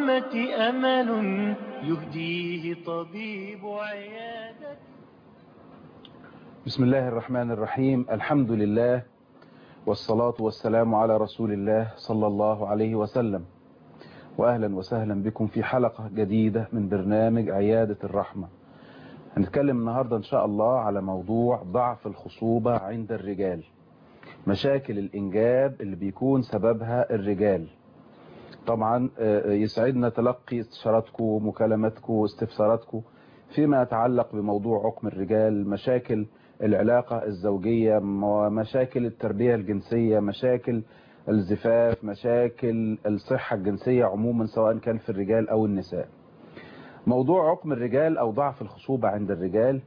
الرحمة أمل يهديه طبيب عيادة. بسم الله الرحمن الرحيم. الحمد لله والصلاة والسلام على رسول الله صلى الله عليه وسلم. وأهلا وسهلا بكم في حلقة جديدة من برنامج عيادة الرحمة. هنتكلم النهاردة إن شاء الله على موضوع ضعف الخصوبة عند الرجال، مشاكل الإنجاب اللي بيكون سببها الرجال. طبعا يسعدنا تلقي استشاراتكم ومكالماتكم واستفساراتكم فيما يتعلق بموضوع عقم الرجال، مشاكل العلاقة الزوجية، مشاكل التربية الجنسية، مشاكل الزفاف، مشاكل الصحة الجنسية عموما سواء كان في الرجال أو النساء. موضوع عقم الرجال أو ضعف الخصوبة عند الرجال،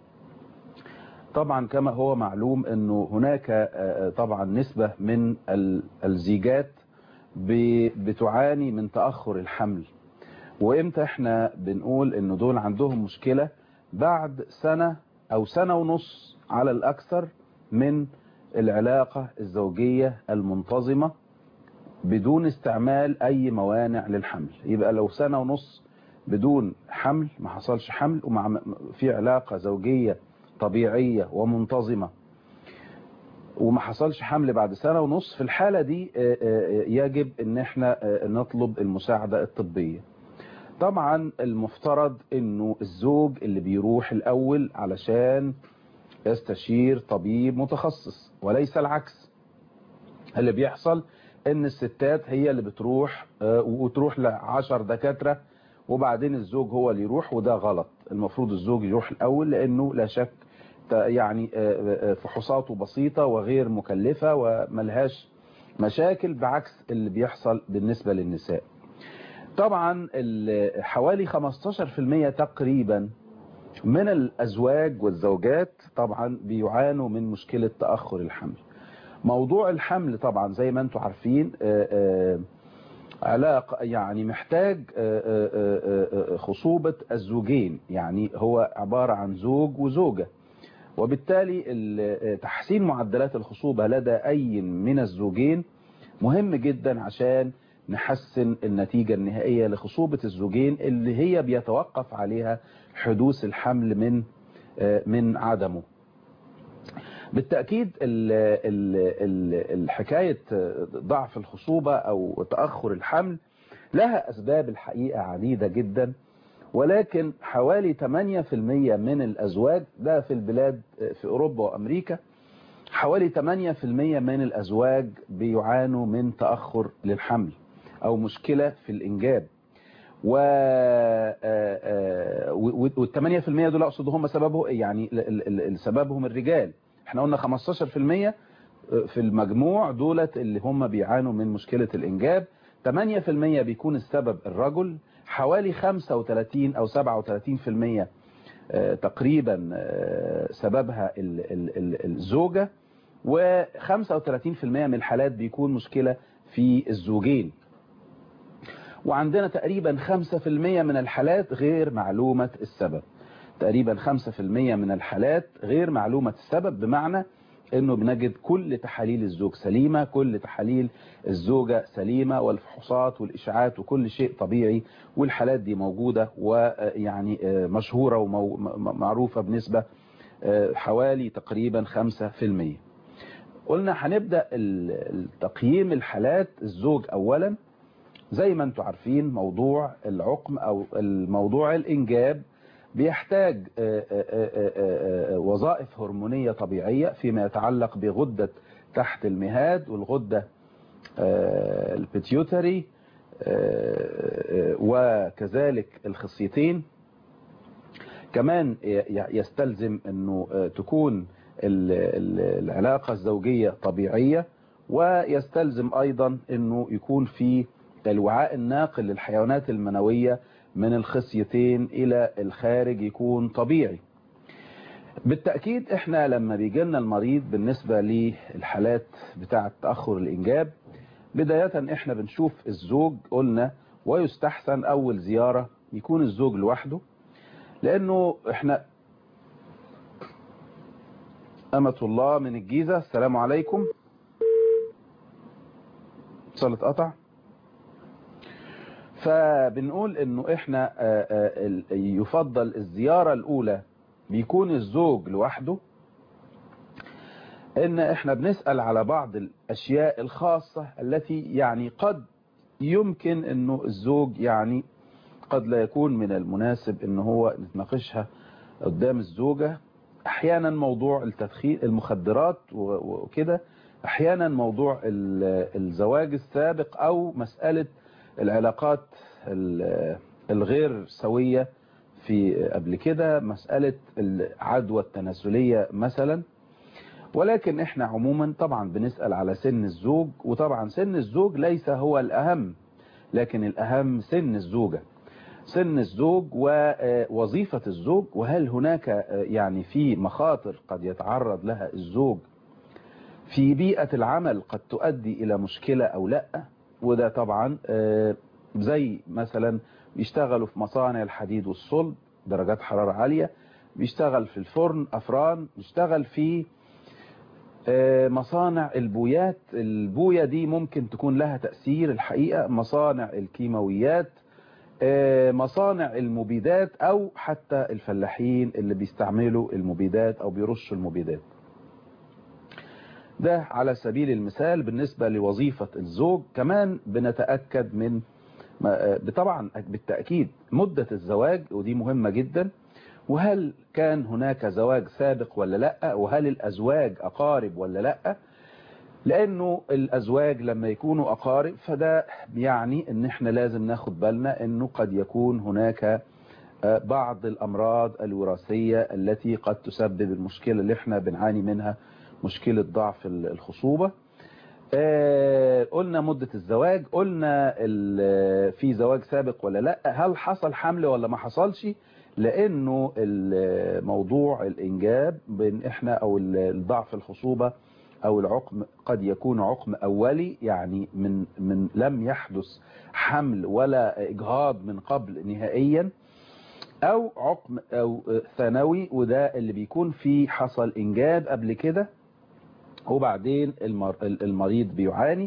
طبعا كما هو معلوم أنه هناك طبعا نسبة من الزيجات بتعاني من تأخر الحمل. وإمتى احنا بنقول أنه دول عندهم مشكلة؟ بعد سنة أو سنة ونص على الأكثر من العلاقة الزوجية المنتظمة بدون استعمال أي موانع للحمل. يبقى لو سنة ونص بدون حمل، ما حصلش حمل، ومع في علاقة زوجية طبيعية ومنتظمة وما حصلش حمل بعد سنة ونص، في الحالة دي يجب ان احنا نطلب المساعدة الطبية. طبعا المفترض انه الزوج اللي بيروح الاول علشان يستشير طبيب متخصص وليس العكس. اللي بيحصل ان الستات هي اللي بتروح وتروح ل10 دكاترة وبعدين الزوج هو اللي يروح، وده غلط. المفروض الزوج يروح الاول لانه لا شك يعني فحوصاته بسيطة وغير مكلفة وملهاش مشاكل، بعكس اللي بيحصل بالنسبة للنساء. طبعا حوالي 15% تقريبا من الأزواج والزوجات طبعا بيعانوا من مشكلة تأخر الحمل. موضوع الحمل طبعا زي ما انتم عارفين علاقة يعني محتاج خصوبة الزوجين، يعني هو عبارة عن زوج وزوجة، وبالتالي تحسين معدلات الخصوبة لدى أي من الزوجين مهم جدا عشان نحسن النتيجة النهائية لخصوبة الزوجين اللي هي بيتوقف عليها حدوث الحمل من عدمه. بالتأكيد الحكاية ضعف الخصوبة أو تأخر الحمل لها أسباب الحقيقة عديدة جدا، ولكن حوالي 8% من الأزواج، ده في البلاد في أوروبا وأمريكا، حوالي 8% من الأزواج بيعانوا من تأخر للحمل أو مشكلة في الإنجاب. وال8% دول أقصد هم سببه يعني سببهم الرجال. احنا قلنا 15% في المجموع دولت اللي هم بيعانوا من مشكلة الإنجاب، 8% بيكون السبب الرجل، حوالي 35 أو 37% تقريبا سببها الزوجة، و35% من الحالات بيكون مشكلة في الزوجين. وعندنا تقريبا 5% من الحالات غير معلومة السبب. تقريبا 5% من الحالات غير معلومة السبب، بمعنى انه بنجد كل تحاليل الزوج سليمة، كل تحاليل الزوجة سليمة، والفحوصات والإشعاعات وكل شيء طبيعي، والحالات دي موجودة ويعني مشهورة ومعروفة بنسبة حوالي تقريبا 5%. قلنا هنبدأ التقييم الحالات الزوج أولا. زي ما انتم عارفين موضوع العقم أو الموضوع الإنجاب بيحتاج وظائف هرمونية طبيعية فيما يتعلق بغدة تحت المهاد والغدة البيتيوتري وكذلك الخصيتين. كمان يستلزم انه تكون العلاقة الزوجية طبيعية، ويستلزم ايضا انه يكون في الوعاء الناقل للحيوانات المنوية من الخصيتين الى الخارج يكون طبيعي. بالتأكيد احنا لما بيجي لنا المريض بالنسبة للحالات بتاعة تأخر الإنجاب، بداية احنا بنشوف الزوج قلنا، ويستحسن أول زيارة يكون الزوج لوحده، لأنه احنا أمة الله من الجيزة. السلام عليكم. اتصال اتقطع. فبنقول انه احنا يفضل الزيارة الاولى بيكون الزوج لوحده، ان احنا بنسأل على بعض الاشياء الخاصة التي يعني قد يمكن انه الزوج يعني قد لا يكون من المناسب ان هو نتناقشها قدام الزوجة. احيانا موضوع التدخين المخدرات وكده، احيانا موضوع الزواج السابق او مسألة العلاقات الغير سوية في قبل كده، مسألة العدوى التناسلية مثلا. ولكن احنا عموما طبعا بنسأل على سن الزوج، وطبعا سن الزوج ليس هو الأهم، لكن الأهم سن الزوجة، سن الزوج ووظيفة الزوج، وهل هناك يعني في مخاطر قد يتعرض لها الزوج في بيئة العمل قد تؤدي إلى مشكلة أو لا. وده طبعا زي مثلا بيشتغلوا في مصانع الحديد والصلب درجات حرارة عالية، بيشتغل في الفرن أفران، بيشتغل في مصانع البويات، البوية دي ممكن تكون لها تأثير الحقيقة، مصانع الكيماويات، مصانع المبيدات، أو حتى الفلاحين اللي بيستعملوا المبيدات أو بيرشوا المبيدات. ده على سبيل المثال بالنسبة لوظيفة الزوج. كمان بنتأكد من طبعا بالتأكيد مدة الزواج، ودي مهمة جدا، وهل كان هناك زواج سابق ولا لا، وهل الأزواج أقارب ولا لا. لأنه الأزواج لما يكونوا أقارب فده يعني ان احنا لازم ناخد بالنا انه قد يكون هناك بعض الأمراض الوراثية التي قد تسبب المشكلة اللي احنا بنعاني منها، مشكلة ضعف الخصوبة. قلنا مدة الزواج، قلنا في زواج سابق ولا لا، هل حصل حمل ولا ما حصلش، لأنه موضوع الإنجاب بين احنا أو الضعف الخصوبة أو العقم قد يكون عقم أولي، يعني من لم يحدث حمل ولا إجهاض من قبل نهائيا، أو عقم أو ثانوي، وده اللي بيكون فيه حصل إنجاب قبل كده وبعدين المريض بيعاني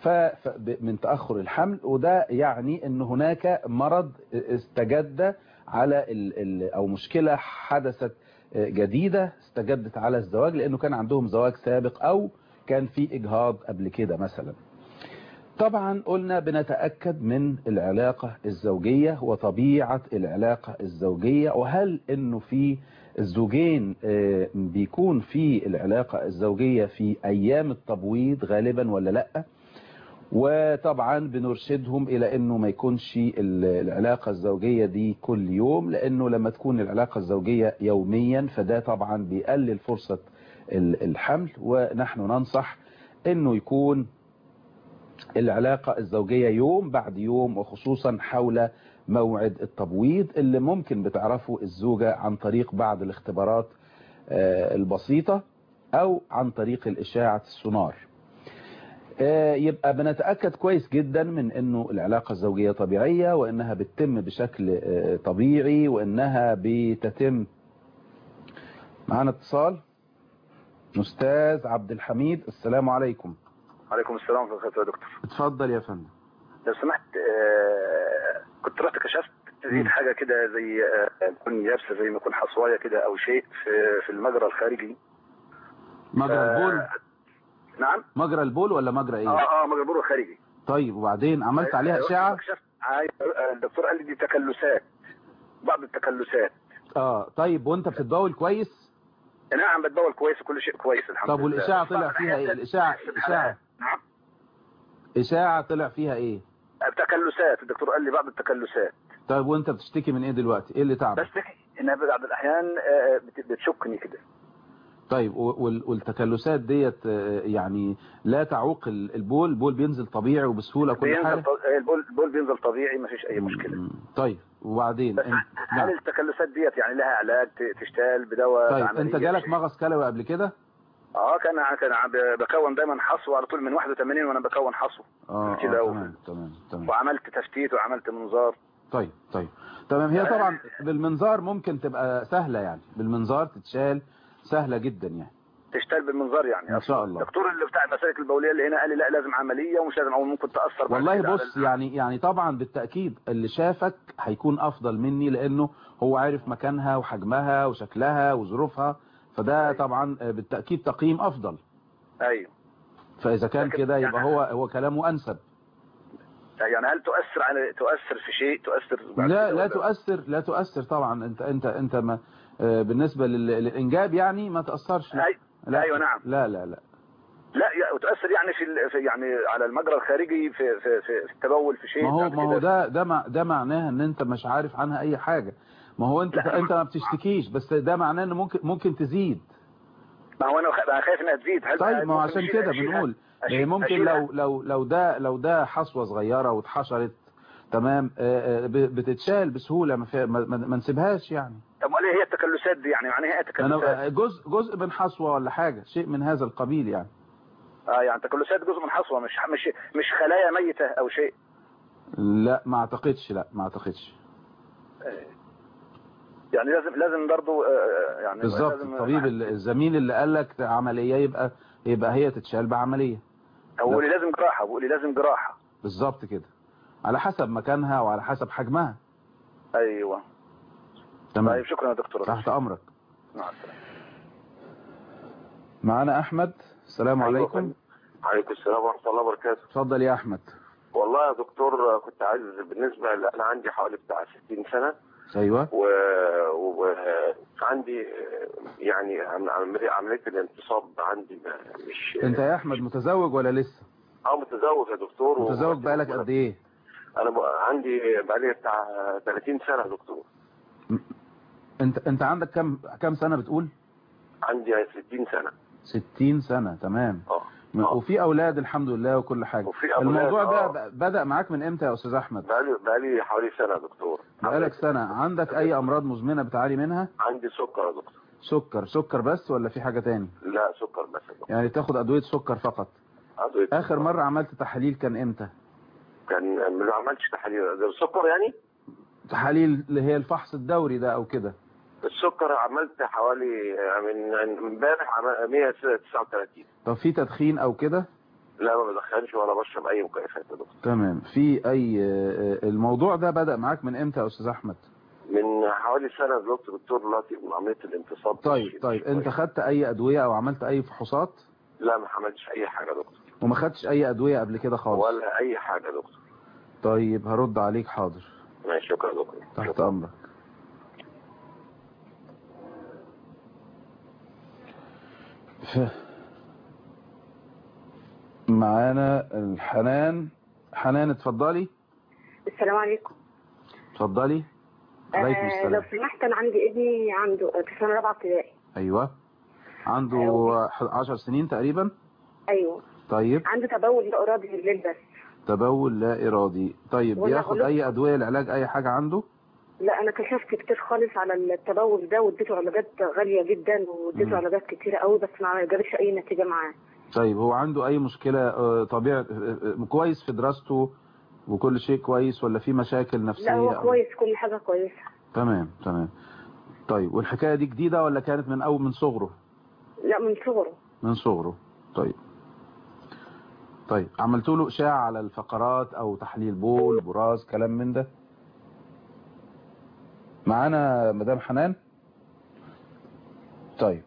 من تأخر الحمل، وده يعني ان هناك مرض استجد على او مشكلة حدثت جديدة استجدت على الزواج، لانه كان عندهم زواج سابق او كان في اجهاض قبل كده مثلا. طبعا قلنا بنتأكد من العلاقة الزوجية وطبيعة العلاقة الزوجية، وهل انه في الزوجين بيكون في العلاقة الزوجية في ايام التبويض غالبا ولا لا. وطبعا بنرشدهم الى انه ما يكونش العلاقة الزوجية دي كل يوم، لانه لما تكون العلاقة الزوجية يوميا فده طبعا بيقلل فرصة الحمل، ونحن ننصح انه يكون العلاقة الزوجية يوم بعد يوم، وخصوصا حول موعد التبويض اللي ممكن بتعرفوا الزوجة عن طريق بعض الاختبارات البسيطة أو عن طريق الإشاعة السونار. يبقى بنتأكد كويس جدا من أنه العلاقة الزوجية طبيعية، وأنها بتتم بشكل طبيعي، وأنها بتتم. معنا اتصال. أستاذ عبد الحميد، السلام عليكم. عليكم السلام ورحمة الله يا دكتور. اتفضل يا فندم. لو سمحت، كنت رحت كشفت لقيت حاجة كده زي تكون يابسة، زي ما يكون حصواية كده أو شيء في المجرى الخارجي. مجرى البول؟ نعم. مجرى البول ولا مجرى ايه؟ مجرى البول الخارجي. طيب وبعدين عملت عليها اشعة؟ الدكتور قال لي دي تكلسات، بعض التكلسات. طيب وانت بتتبول كويس؟ نعم بتبول كويس وكل شيء كويس الحمد لله. طب والاشاعة طلع فيها ايه؟ الاشاعة نعم. اشاعة طلع فيها ايه؟ التكلسات، الدكتور قال لي بعض التكلسات. طيب وانت بتشتكي من ايه دلوقتي؟ ايه اللي تعبك؟ بشتكي انها بعض الاحيان بتشكني كده. طيب والتكلسات ديت يعني لا تعوق البول؟ البول بينزل طبيعي وبسهولة كل حاجة؟ البول بينزل طبيعي ما فيش اي مشكلة. طيب وبعدين هل التكلسات ديت يعني لها علاج تشتغل بدواء؟ طيب انت جالك مغص كلوي قبل كده؟ كان بكون دايما حصو على طول من 81 وانا بكون حصو. تمام. وعملت تفتيت وعملت منظار. طيب تمام. هي طبعا بالمنظار ممكن تبقى سهلة، يعني بالمنظار تتشال سهلة جدا يعني. تشتغل بالمنظار يعني. ان شاء الله. الدكتور اللي بتاع المسالك البوليه اللي هنا قال لي لا لازم عمليه ومش لازم، او ممكن تاثر بعد والله كده بص يعني طبعا بالتاكيد اللي شافك هيكون افضل مني، لانه هو عارف مكانها وحجمها وشكلها وظروفها، فده أيوة. طبعا بالتاكيد تقييم افضل. ايوه. فاذا كان لكن كده يبقى يعني هو كلامه انسب. يعني هل تؤثر في شيء، تؤثر بعد لا كده لا ولا؟ تؤثر، لا تؤثر طبعا. انت ما بالنسبه للانجاب يعني ما تاثرش. لا. لا ايوه نعم. لا لا لا, لا وتؤثر يعني في يعني على المجرى الخارجي في التبول في شيء بعد ما هو كده. ده معناه ان انت مش عارف عنها اي حاجه. ما هو انت ما بتشتكيش، بس ده معناه ان ممكن تزيد. ما هو انا خايف انها تزيد. هل طيب ما هو ممكن عشان كده بنقول ممكن لو ده حصوه صغيره واتحشرت تمام بتتشال بسهوله، ما نسيبهاش يعني. طب وليه هي التكلسات دي يعني؟ معناها ايه تكلسات؟ جزء من حصوه ولا حاجه، شيء من هذا القبيل يعني. يعني تكلسات جزء من حصوه، مش خلايا ميته او شيء. لا ما اعتقدش، لا ما اعتقدش. يعني لازم برضه يعني بالظبط. الطبيب الزميل اللي قال لك عمليه يبقى هي تتشال بعمليه. هو اللي لازم جراحه، بيقول لي لازم جراحه. بالظبط كده، على حسب مكانها وعلى حسب حجمها. ايوه تمام. طيب شكرا يا دكتور. تحت امرك. مع السلامه. معانا احمد. السلام عليكم. وعليكم السلام ورحمه الله وبركاته. اتفضل يا احمد. والله يا دكتور كنت عايز بالنسبه انا عندي حوالي بتاع 60 سنه. ايوه. وعندي يعني عمليه الانتصاب عندي مش. انت يا احمد متزوج ولا لسه؟ متزوج يا دكتور. متزوج بقالك قد ايه؟ انا عندي بقالي بتاع 30 سنه يا دكتور. انت عندك كم سنه بتقول؟ عندي 60 سنه. 60 سنه تمام. وفي اولاد الحمد لله وكل حاجه. وفي أولاد. الموضوع ده بدأ معاك من امتى يا استاذ احمد؟ بقالي حوالي سنه يا دكتور. بقالك سنه. عندك اي امراض مزمنه بتعاني منها؟ عندي سكر يا دكتور. سكر بس ولا في حاجه تاني؟ لا سكر بس يا دكتور. يعني تاخد ادويه سكر فقط؟ ادويه. اخر مره عملت تحاليل كان امتى؟ ما عملتش تحاليل السكر يعني. تحاليل اللي هي الفحص الدوري ده او كده؟ السكر عملت حوالي من امبارح 139. طب في تدخين او كده؟ لا ما بدخنش ولا بشرب اي مكيفات يا دكتور. تمام. في اي الموضوع ده بدأ معاك من امتى يا استاذ احمد؟ من حوالي سنه دكتور دلوقتي من عمليه الانتصاب. طيب انت خدت اي ادويه او عملت اي فحوصات؟ لا ما عملتش اي حاجه يا دكتور. وما خدتش اي ادويه قبل كده خالص؟ ولا اي حاجه يا دكتور. طيب هرد عليك حاضر. ماشي شكرا يا دكتور. تحت امرك. معانا حنان اتفضلي. السلام عليكم. اتفضلي. عليكم السلام. لو سمحت انا عندي ابني عنده في سنه رابعه ابتدائي. ايوه. عنده 10 سنين تقريبا. ايوه. طيب. عنده تبول لا ارادي بالليل بس. تبول لا ارادي. طيب بياخد اي ادويه لعلاج اي حاجه عنده؟ لا انا كشفت كتير خالص على التبول ده واديته علاجات غاليه جدا واديته علاجات كتيره قوي بس ما جابش اي نتيجه معاه. طيب هو عنده اي مشكله طبيعي كويس في دراسته وكل شيء كويس ولا في مشاكل نفسيه؟ لا هو كويس كل حاجه كويسه. تمام. طيب والحكايه دي جديده ولا كانت من صغره؟ لا من صغره. طيب عملتوا له اشعه على الفقرات او تحليل بول براز كلام من ده؟ معانا مدام حنان. طيب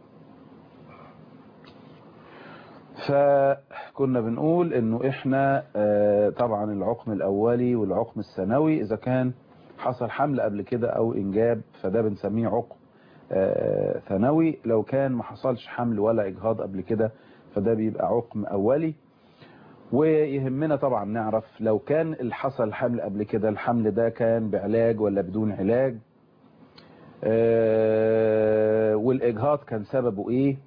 فكنا بنقول انه احنا طبعا العقم الاولي والعقم الثانوي اذا كان حصل حمل قبل كده او انجاب فده بنسميه عقم ثانوي. لو كان ما حصلش حمل ولا اجهاض قبل كده فده بيبقى عقم اولي. ويهمنا طبعا نعرف لو كان حصل حمل قبل كده الحمل ده كان بعلاج ولا بدون علاج، والاجهاض كان سببه ايه.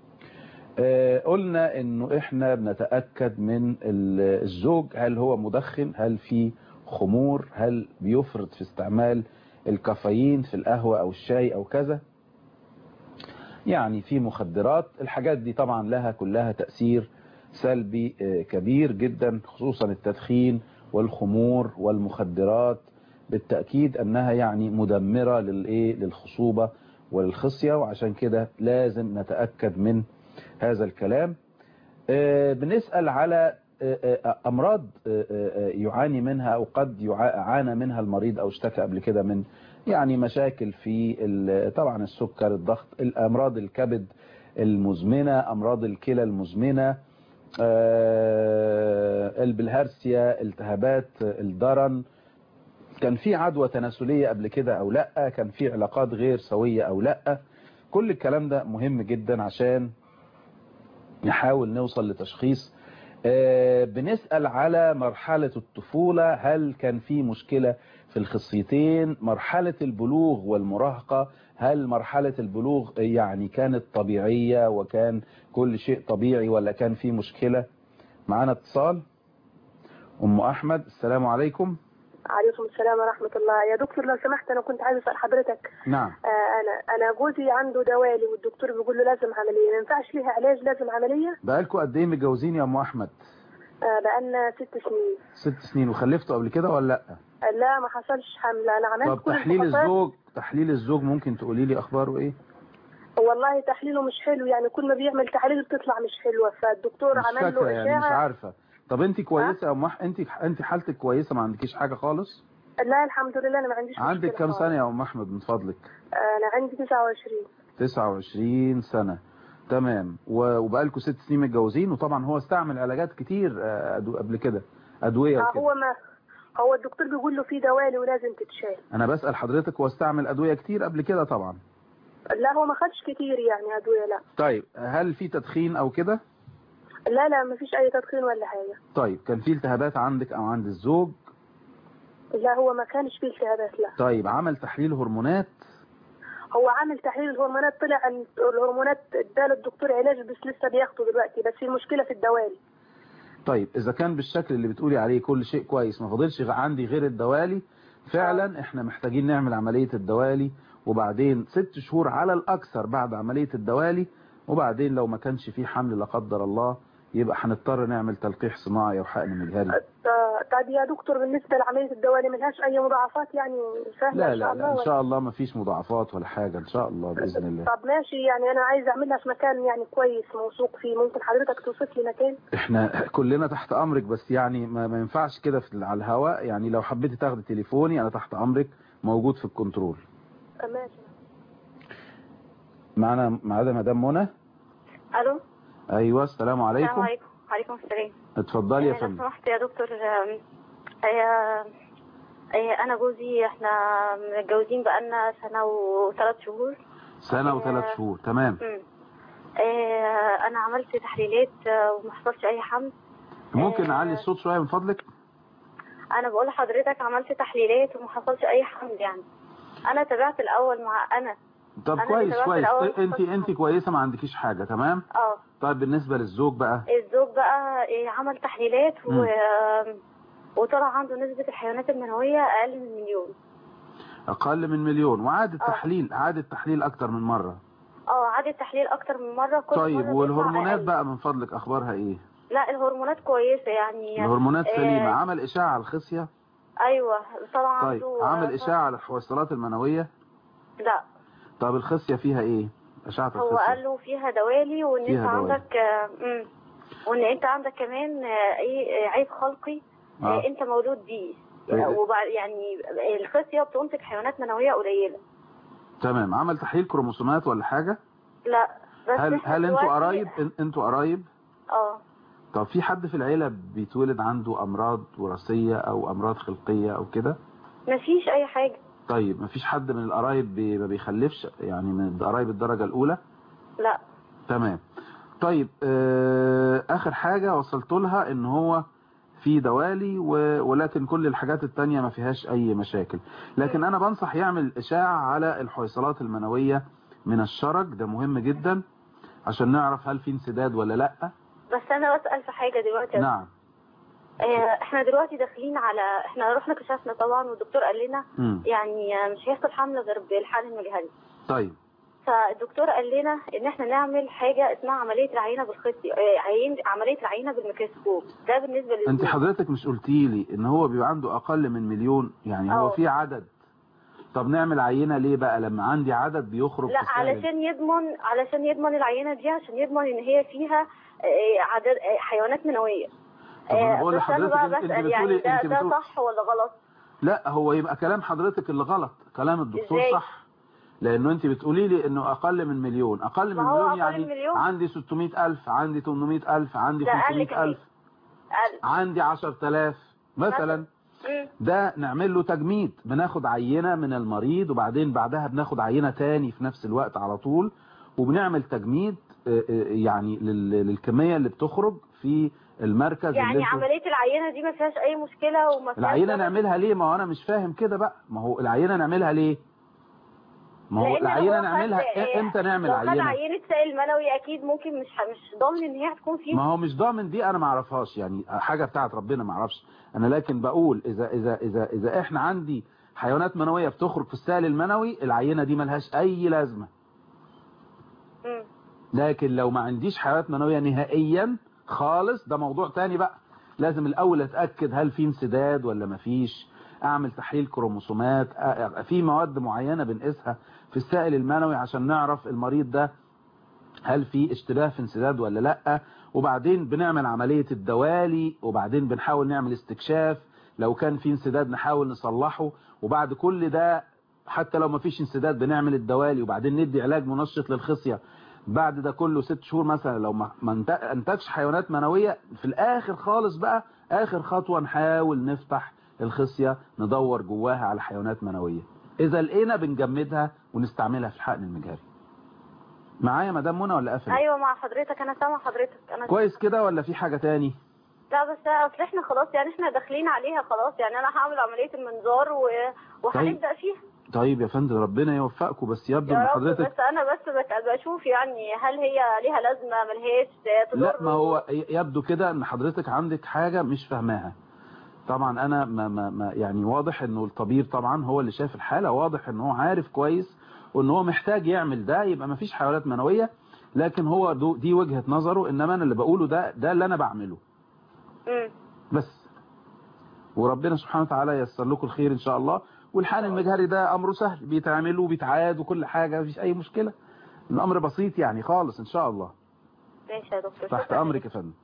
قلنا انه احنا بنتأكد من الزوج هل هو مدخن، هل في خمور، هل بيفرط في استعمال الكافيين في القهوة او الشاي او كذا، يعني في مخدرات. الحاجات دي طبعا لها كلها تأثير سلبي كبير جدا، خصوصا التدخين والخمور والمخدرات بالتأكيد انها يعني مدمرة للخصوبة وللخصية، وعشان كده لازم نتأكد من هذا الكلام. بنسأل على أمراض يعاني منها أو قد عانى منها المريض أو اشتكى قبل كده من يعني مشاكل في طبعا السكر، الضغط، الأمراض الكبد المزمنة، أمراض الكلى المزمنة، البلهارسيا، التهابات الدرن، كان في عدوى تناسلية قبل كده أو لأ، كان في علاقات غير سوية أو لأ. كل الكلام ده مهم جدا عشان نحاول نوصل لتشخيص. بنسأل على مرحلة الطفولة، هل كان في مشكلة في الخصيتين؟ مرحلة البلوغ والمراهقة، هل مرحلة البلوغ يعني كانت طبيعية وكان كل شيء طبيعي ولا كان في مشكلة؟ معانا اتصال. أم أحمد، السلام عليكم. عليكم السلام ورحمة الله. يا دكتور لو سمحت أنا كنت عايز أسأل حضرتك. نعم. أنا جوزي عنده دوالي والدكتور بيقول له لازم عملية، ما ينفعش ليها علاج، لازم عملية؟ بقالكم قد إيه متجوزين يا أم أحمد؟ بقالنا 6 سنين. 6 سنين. وخلفتوا قبل كده ولا لأ؟ لا ما حصلش حمل. أنا عملت طب كل تحليل الزوج ممكن تقولي لي أخباره إيه؟ والله تحليله مش حلو، يعني كل ما بيعمل تحاليل بتطلع مش حلوة، فالدكتور عمل له إشاعة. يعني مش عارفة. طب أنت كويسة يا أم أحمد؟ أنت حالتك كويسة، ما عندكيش حاجة خالص؟ لا الحمد لله أنا ما عنديش مشكلة. عندك كم سنة يا أم أحمد من فضلك؟ أنا عندي 29. 29 سنة. تمام. وبقالكم 6 سنين متجوزين، وطبعا هو استعمل علاجات كتير قبل كده، أدوية وكده. هو الدكتور بيقول له في دوالي ولازم تتشال. أنا بسأل حضرتك، هو استعمل أدوية كتير قبل كده طبعا؟ لا هو ما خدش كتير يعني أدوية. لا. طيب هل في تدخين أو كده؟ لا ما فيش أي تدخين ولا حاجة. طيب كان في التهابات عندك أو عند الزوج؟ لا هو ما كانش فيه التهابات. لا. طيب عمل تحليل هرمونات؟ هو عامل تحليل الهرمونات، طلع ان الهرمونات اداله الدكتور علاج بس لسه بياخده دلوقتي، بس المشكلة في الدوالي. طيب إذا كان بالشكل اللي بتقولي عليه كل شيء كويس، ما فاضلش عندي غير الدوالي، فعلا احنا محتاجين نعمل عملية الدوالي، وبعدين 6 شهور على الأكثر بعد عملية الدوالي، وبعدين لو ما كانش فيه حمل لا قدر الله يبقى هنضطر نعمل تلقيح صناعي أو حقن مجهري. طيب يا دكتور بالنسبة لعملية الدوالي ملهاش أي مضاعفات يعني سهلة؟ لا إن شاء الله ما فيش مضاعفات ولا حاجة إن شاء الله بإذن الله. طب ماشي، يعني أنا عايز أعملها في مكان يعني كويس موثوق فيه، ممكن حضرتك توصف لي مكان؟ إحنا كلنا تحت أمرك، بس يعني ما ينفعش كده على الهواء، يعني لو حبيتي تاخدي تليفوني أنا تحت أمرك، موجود في الكنترول. ماشي. معنا مدام منى. ألو. أيوة السلام عليكم. السلام عليكم. وعليكم السلام. اتفضلي يا فندم. لو سمحت يا دكتور، انا جوزي احنا متجوزين بقالنا 1 سنة و3 شهور. 1 سنة و3 شهور. تمام. انا عملت تحليلات وما حصلش اي حمل. ممكن نعلي الصوت شوية من فضلك؟ انا بقول لحضرتك عملت تحليلات وما حصلش اي حمل. يعني انا تابعت الاول مع طب كويس. انت كويسة، ما عندكيش حاجة. تمام. طيب بالنسبة للزوج بقى؟ الزوج بقى عمل تحليلات وطلع عنده نسبة الحيوانات المنوية أقل من 1,000,000. أقل من 1,000,000. وعاد التحليل أكتر من مرة؟ عاد التحليل أكتر من مرة. كل طيب مرة والهرمونات بقى من فضلك أخبارها إيه؟ لا الهرمونات كويسة يعني. الهرمونات سليمة. عمل إشاعة على الخصية؟ أيوة طبعا. طيب عمل إشاعة على الحويصلات المنوية؟ لا. طب الخصية فيها إيه؟ أشعة الخصية. هو قال له فيها دوالي، وإن أنت عندك وإن أنت عندك كمان عيب خلقي أنت مولود بيه. وبعد يعني الخصية بتنتج حيوانات منوية قليلة. تمام. عمل تحليل كروموسومات ولا حاجة؟ لا. بس هل انتوا قرايب؟ انتوا قرايب؟ طب في حد في العيلة بيتولد عنده أمراض وراثية أو أمراض خلقية أو كده؟ مفيش أي حاجة. طيب مفيش حد من القرايب ما بيخلفش يعني من قرايب الدرجة الأولى؟ لا. تمام. طيب آخر حاجة وصلت لها إن هو في دوالي ولكن كل الحاجات التانية ما فيهاش أي مشاكل، لكن أنا بنصح يعمل إشاعة على الحويصلات المنوية من الشرج، ده مهم جدا عشان نعرف هل في انسداد ولا لأ. بس أنا بسأل في حاجة دلوقتي. نعم. احنا دلوقتي داخلين على احنا رحنا كشفنا طبعا، والدكتور قال لنا يعني مش هيحصل حمل غير بالحقن المجهري. طيب. فالدكتور قال لنا ان احنا نعمل حاجة اسمها عملية رعينة بالخصي، عملية رعينة بالميكروسكوب. ده بالنسبة للزوج. انت حضرتك مش قلتي لي ان هو بيبقى عنده اقل من 1,000,000؟ يعني هو في عدد طب نعمل عينة ليه بقى لما عندي عدد بيخرج؟ لا علشان يضمن العينة دي، عشان يضمن ان هي فيها عدد حيوانات منوية. طب انا بقول لحضرتك انت بتقولي يعني ده صح ولا غلط؟ لا، هو يبقى كلام حضرتك اللي غلط، كلام الدكتور إزاي؟ صح. لانه انت بتقولي لي انه اقل من مليون، اقل من مليون يعني مليون. عندي 600,000، عندي 800,000، عندي 500,000، عندي 10,000 مثلا. ده نعمل له تجميد، بناخد عينة من المريض وبعدين بعدها بناخد عينة تاني في نفس الوقت على طول، وبنعمل تجميد يعني للكمية اللي بتخرج في المركز. يعني عملية العينة دي ما فيهاش اي مشكلة وما فيهاش العينة نعملها ليه؟ ما هو انا مش فاهم كده بقى. ما هو العينة نعملها ليه؟ ما هو العينة نعملها امتى؟ نعمل عينة لو خد عينة سائل منوي اكيد ممكن مش ضامن ان هي هتكون فيه. ما هو مش ضامن، دي انا ما اعرفهاش، يعني حاجة بتاعت ربنا ما اعرفش انا. لكن بقول اذا احنا عندي حيوانات منوية بتخرج في السائل المنوي، العينة دي ملهاش اي لازمة. لكن لو ما عنديش حيوانات منوية نهائيا خالص، ده موضوع تاني بقى. لازم الاول اتأكد هل في انسداد ولا ما فيش، اعمل تحليل كروموسومات، في مواد معينة بنقيسها في السائل المنوي عشان نعرف المريض ده هل في اشتباه في انسداد ولا لا. وبعدين بنعمل عملية الدوالي، وبعدين بنحاول نعمل استكشاف، لو كان في انسداد نحاول نصلحه. وبعد كل ده حتى لو ما فيش انسداد بنعمل الدوالي، وبعدين ندي علاج منشط للخصية. بعد ده كله 6 شهور مثلا لو ما انتجش حيوانات منوية، في الاخر خالص بقى اخر خطوة نحاول نفتح الخصية ندور جواها على حيوانات منوية. اذا لقينا بنجمدها ونستعملها في الحقن المجهري. معايا مدام منى ولا قافل؟ ايوه مع حضرتك، انا سامع حضرتك. انا كويس كده ولا في حاجة تاني؟ لا بس اصل احنا خلاص، يعني احنا داخلين عليها خلاص، يعني انا هعمل عملية المنظار وهنبدأ فيها. طيب يا فندم ربنا يوفقكم. بس يبدو ان حضرتك بس انا بشوف يعني هل هي ليها لازمه ملهاش تضر. لا، ما هو يبدو كده ان حضرتك عندك حاجة مش فاهماها. طبعا انا ما يعني واضح انه الطبيب طبعا هو اللي شاف الحالة، واضح انه هو عارف كويس وان هو محتاج يعمل ده، يبقى ما فيش حيوانات منوية. لكن هو دي وجهة نظره، انما انا اللي بقوله ده اللي انا بعمله بس. وربنا سبحانه وتعالى ييسر لكم الخير ان شاء الله. والحقن المجهري ده امره سهل، بيتعمل وبيتعاد وكل حاجة، مفيش اي مشكلة. الامر بسيط يعني خالص ان شاء الله. ماشي يا دكتور، تحت امرك يا فندم.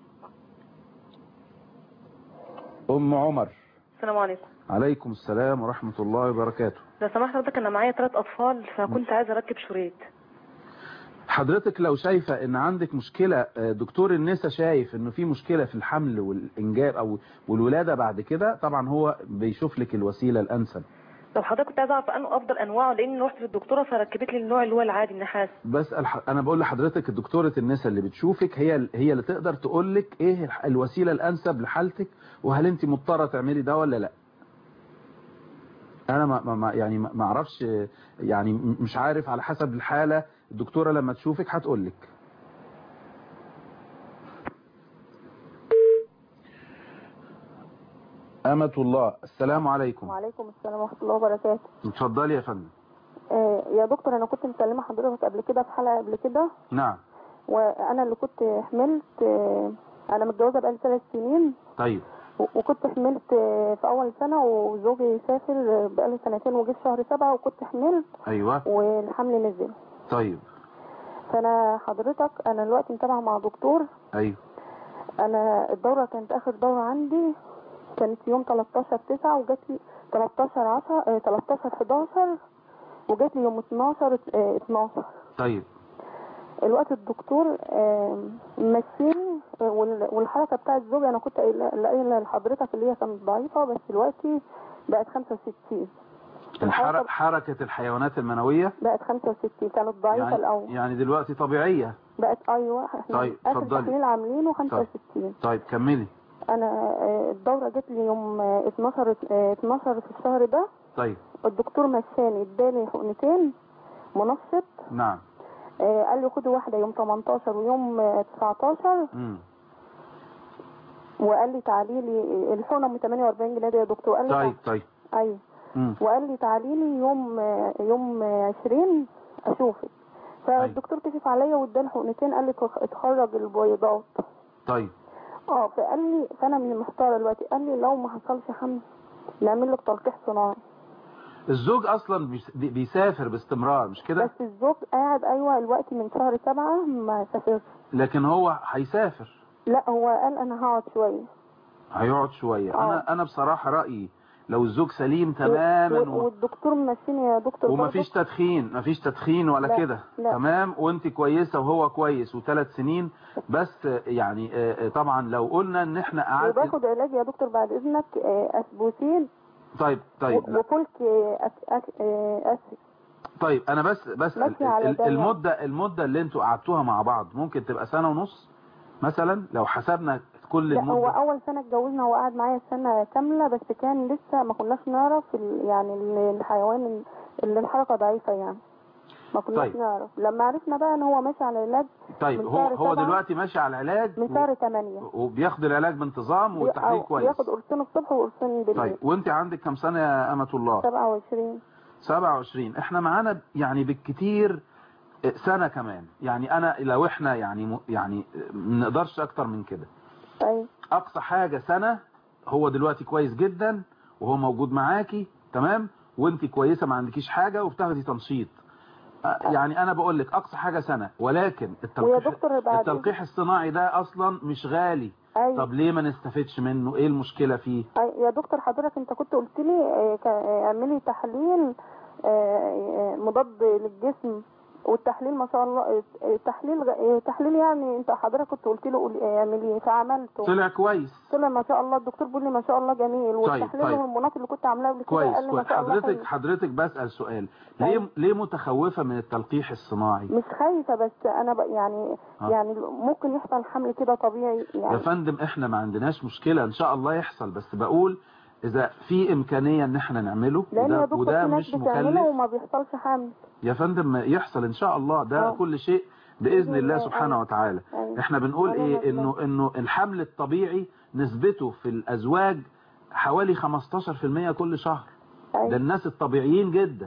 ام عمر. السلام عليكم. عليكم السلام ورحمة الله وبركاته. لو سمحت حضرتك انا معايا 3 اطفال فكنت عايزه اركب شريط. حضرتك لو شايفة ان عندك مشكلة، دكتور النساء شايف انه في مشكلة في الحمل والانجاب او والولادة بعد كده، طبعا هو بيشوف لك الوسيلة الانسب. طب حضرتك كنت عايزه اعرف انه افضل انواعه، لان رحت للدكتوره فركبت لي النوع اللي هو العادي النحاس. بس انا بقول لحضرتك الدكتورة النساء اللي بتشوفك هي اللي تقدر تقول لك ايه الوسيلة الانسب لحالتك، وهل انت مضطرة تعملي ده ولا لا. انا ما اعرفش، يعني مش عارف، على حسب الحالة الدكتورة لما تشوفك هتقول لك. أمة الله، السلام عليكم. وعليكم السلام ورحمة الله وبركاته. اتفضلي يا فندم. يا دكتور أنا كنت مكلمة حضرتك قبل كده في حلقة قبل كده. نعم. وأنا اللي كنت حملت، أنا متجوزة بقالي 3 سنين. طيب. وكنت حملت في أول سنة، وزوجي سافر بقاله 2 وجه في شهر 7 وكنت حملت. أيوة. والحمل نزل. طيب. فأنا حضرتك أنا دلوقتي متابعة مع دكتور. أيوة. أنا الدورة كانت آخر دورة عندي كانت يوم 13/9 وجات لي 13/11 وجات لي يوم 12/12. طيب. الوقت الدكتور ماشيني، والحركة بتاعت زوجي انا كنت قايله لحضرتك اللي هي كانت ضعيفة، بس دلوقتي بقت 65. حركة الحيوانات المنوية بقت 65، كانت ضعيفة يعني الأول. يعني دلوقتي طبيعية بقت. أيوة. طيب آخر تحليل عاملينه 65. طيب كملي. أنا الدورة جت لي يوم 12 في الشهر ده. طيب. الدكتور مشاني اداني حقنتين منشط. نعم. قال لي خدي واحدة يوم 18 ويوم 19. وقال لي تعالي لي الحقنة ب 48 جنيه يا دكتور. قال لي طيب. ايوه. وقال لي تعالي لي يوم 20 اشوفك. فالدكتور كشف عليا واداني حقنتين، قال لي اتخرج البويضات. طيب. فقال لي، فانا من محتاره دلوقتي، قال لي لو ما حصلش حمل نعمل لك تلقيح صناعي. الزوج اصلا بيسافر باستمرار مش كده؟ بس الزوج قاعد ايوه الوقت من شهر 7 ما سافرش. لكن هو هيسافر. لا هو قال انا هقعد شويه. هيقعد شويه. انا بصراحه رايي لو الزوج سليم تماما والدكتور ماشيني يا دكتور ومفيش تدخين ولا كده تمام، وانت كويسه وهو كويس و3 سنين بس، يعني طبعا لو قلنا ان احنا قعدنا وباخد علاج يا دكتور بعد اذنك اسبوتين. طيب وفولك طيب انا بس المده اللي انتوا قعدتوها مع بعض ممكن تبقى 1.5 سنة مثلا لو حسبنا كل المده. هو اول سنه اتجوزنا هو قعد معايا سنه كامله، بس كان لسه ما كناش نعرف يعني الحيوان اللي الحركه ضعيفه يعني ما كناش نعرف. لما عرفنا بقى ان هو ماشي على العلاج. طيب هو دلوقتي ماشي على العلاج من شهر 8 وبياخد العلاج بانتظام والتحليل كويس. بياخد قرصين الصبح وقرصين بالليل. طيب وانت عندك كم سنه يا امة الله؟ 27. احنا معانا يعني بالكتير سنة كمان، يعني انا لو احنا يعني ما نقدرش اكتر من كده. طيب اقصى حاجة سنة. هو دلوقتي كويس جدا وهو موجود معاكي تمام، وانت كويسة ما عندكيش حاجة وبتاخدي تنشيط. يعني انا بقول لك اقصى حاجة سنة، ولكن التلقيح الصناعي ده اصلا مش غالي. أيوة. طب ليه ما نستفدش منه؟ ايه المشكلة فيه؟ يا دكتور حضرتك انت كنت قلت لي اعملي تحليل مضاد للجسم، والتحليل ما شاء الله تحليل يعني انت حضرتك كنت قلت له اعمليه فعملته. طلع كويس. طلع ما شاء الله. الدكتور بيقول لي ما شاء الله جميل. والتحليل الهرمونات اللي كنت عاملاه قبل كده قال لي ما شاء الله. حضرتك بسأل سؤال، ليه متخوفة من التلقيح الصناعي؟ مش خايفة، بس انا يعني ممكن يحصل حمل كده طبيعي يعني. يا فندم احنا ما عندناش مشكلة ان شاء الله يحصل، بس بقول اذا في امكانية ان احنا نعمله وده مش مكلف وما بيحصلش حمل يا فندم. يحصل ان شاء الله ده كل شيء باذن الله سبحانه وتعالى. احنا بنقول ايه؟ انه الحمل الطبيعي نسبته في الازواج حوالي 15% كل شهر. ده الناس الطبيعيين جدا.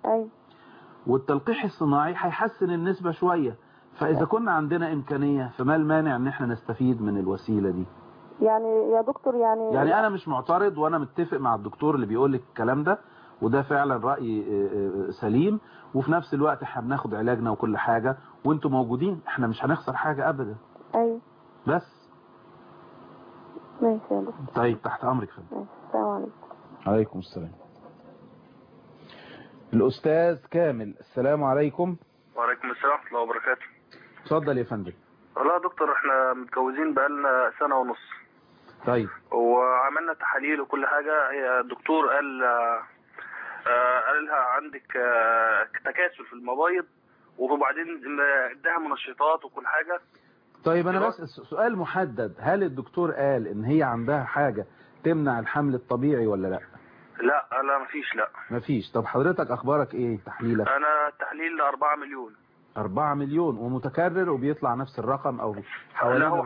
والتلقيح الصناعي هيحسن النسبة شوية. فاذا كنا عندنا امكانية فما المانع ان احنا نستفيد من الوسيلة دي؟ يعني يا دكتور يعني انا مش معترض، وانا متفق مع الدكتور اللي بيقول لك الكلام ده، وده فعلا رأي سليم. وفي نفس الوقت احنا بناخد علاجنا وكل حاجة وانتم موجودين، احنا مش هنخسر حاجة ابدا. ايوه بس ماشي يا دكتور. طيب تحت امرك فندم. السلام عليكم. عليكم السلام. الاستاذ كامل. السلام عليكم. وعليكم السلام ورحمة الله وبركاته. اتفضل يا فندم. والله يا دكتور احنا متجوزين بقالنا 1.5 سنة. طيب. وعملنا تحاليل وكل حاجة. هي الدكتور قال لها عندك تكاسل في المبايض، وبعدين اداها منشطات وكل حاجة. طيب انا بس سؤال محدد، هل الدكتور قال ان هي عندها حاجة تمنع الحمل الطبيعي ولا لا؟ لا مفيش. لا مفيش. طب حضرتك اخبارك ايه تحليلك؟ انا تحليل 4 مليون. 4 مليون ومتكرر وبيطلع نفس الرقم او حوالي؟ لا هو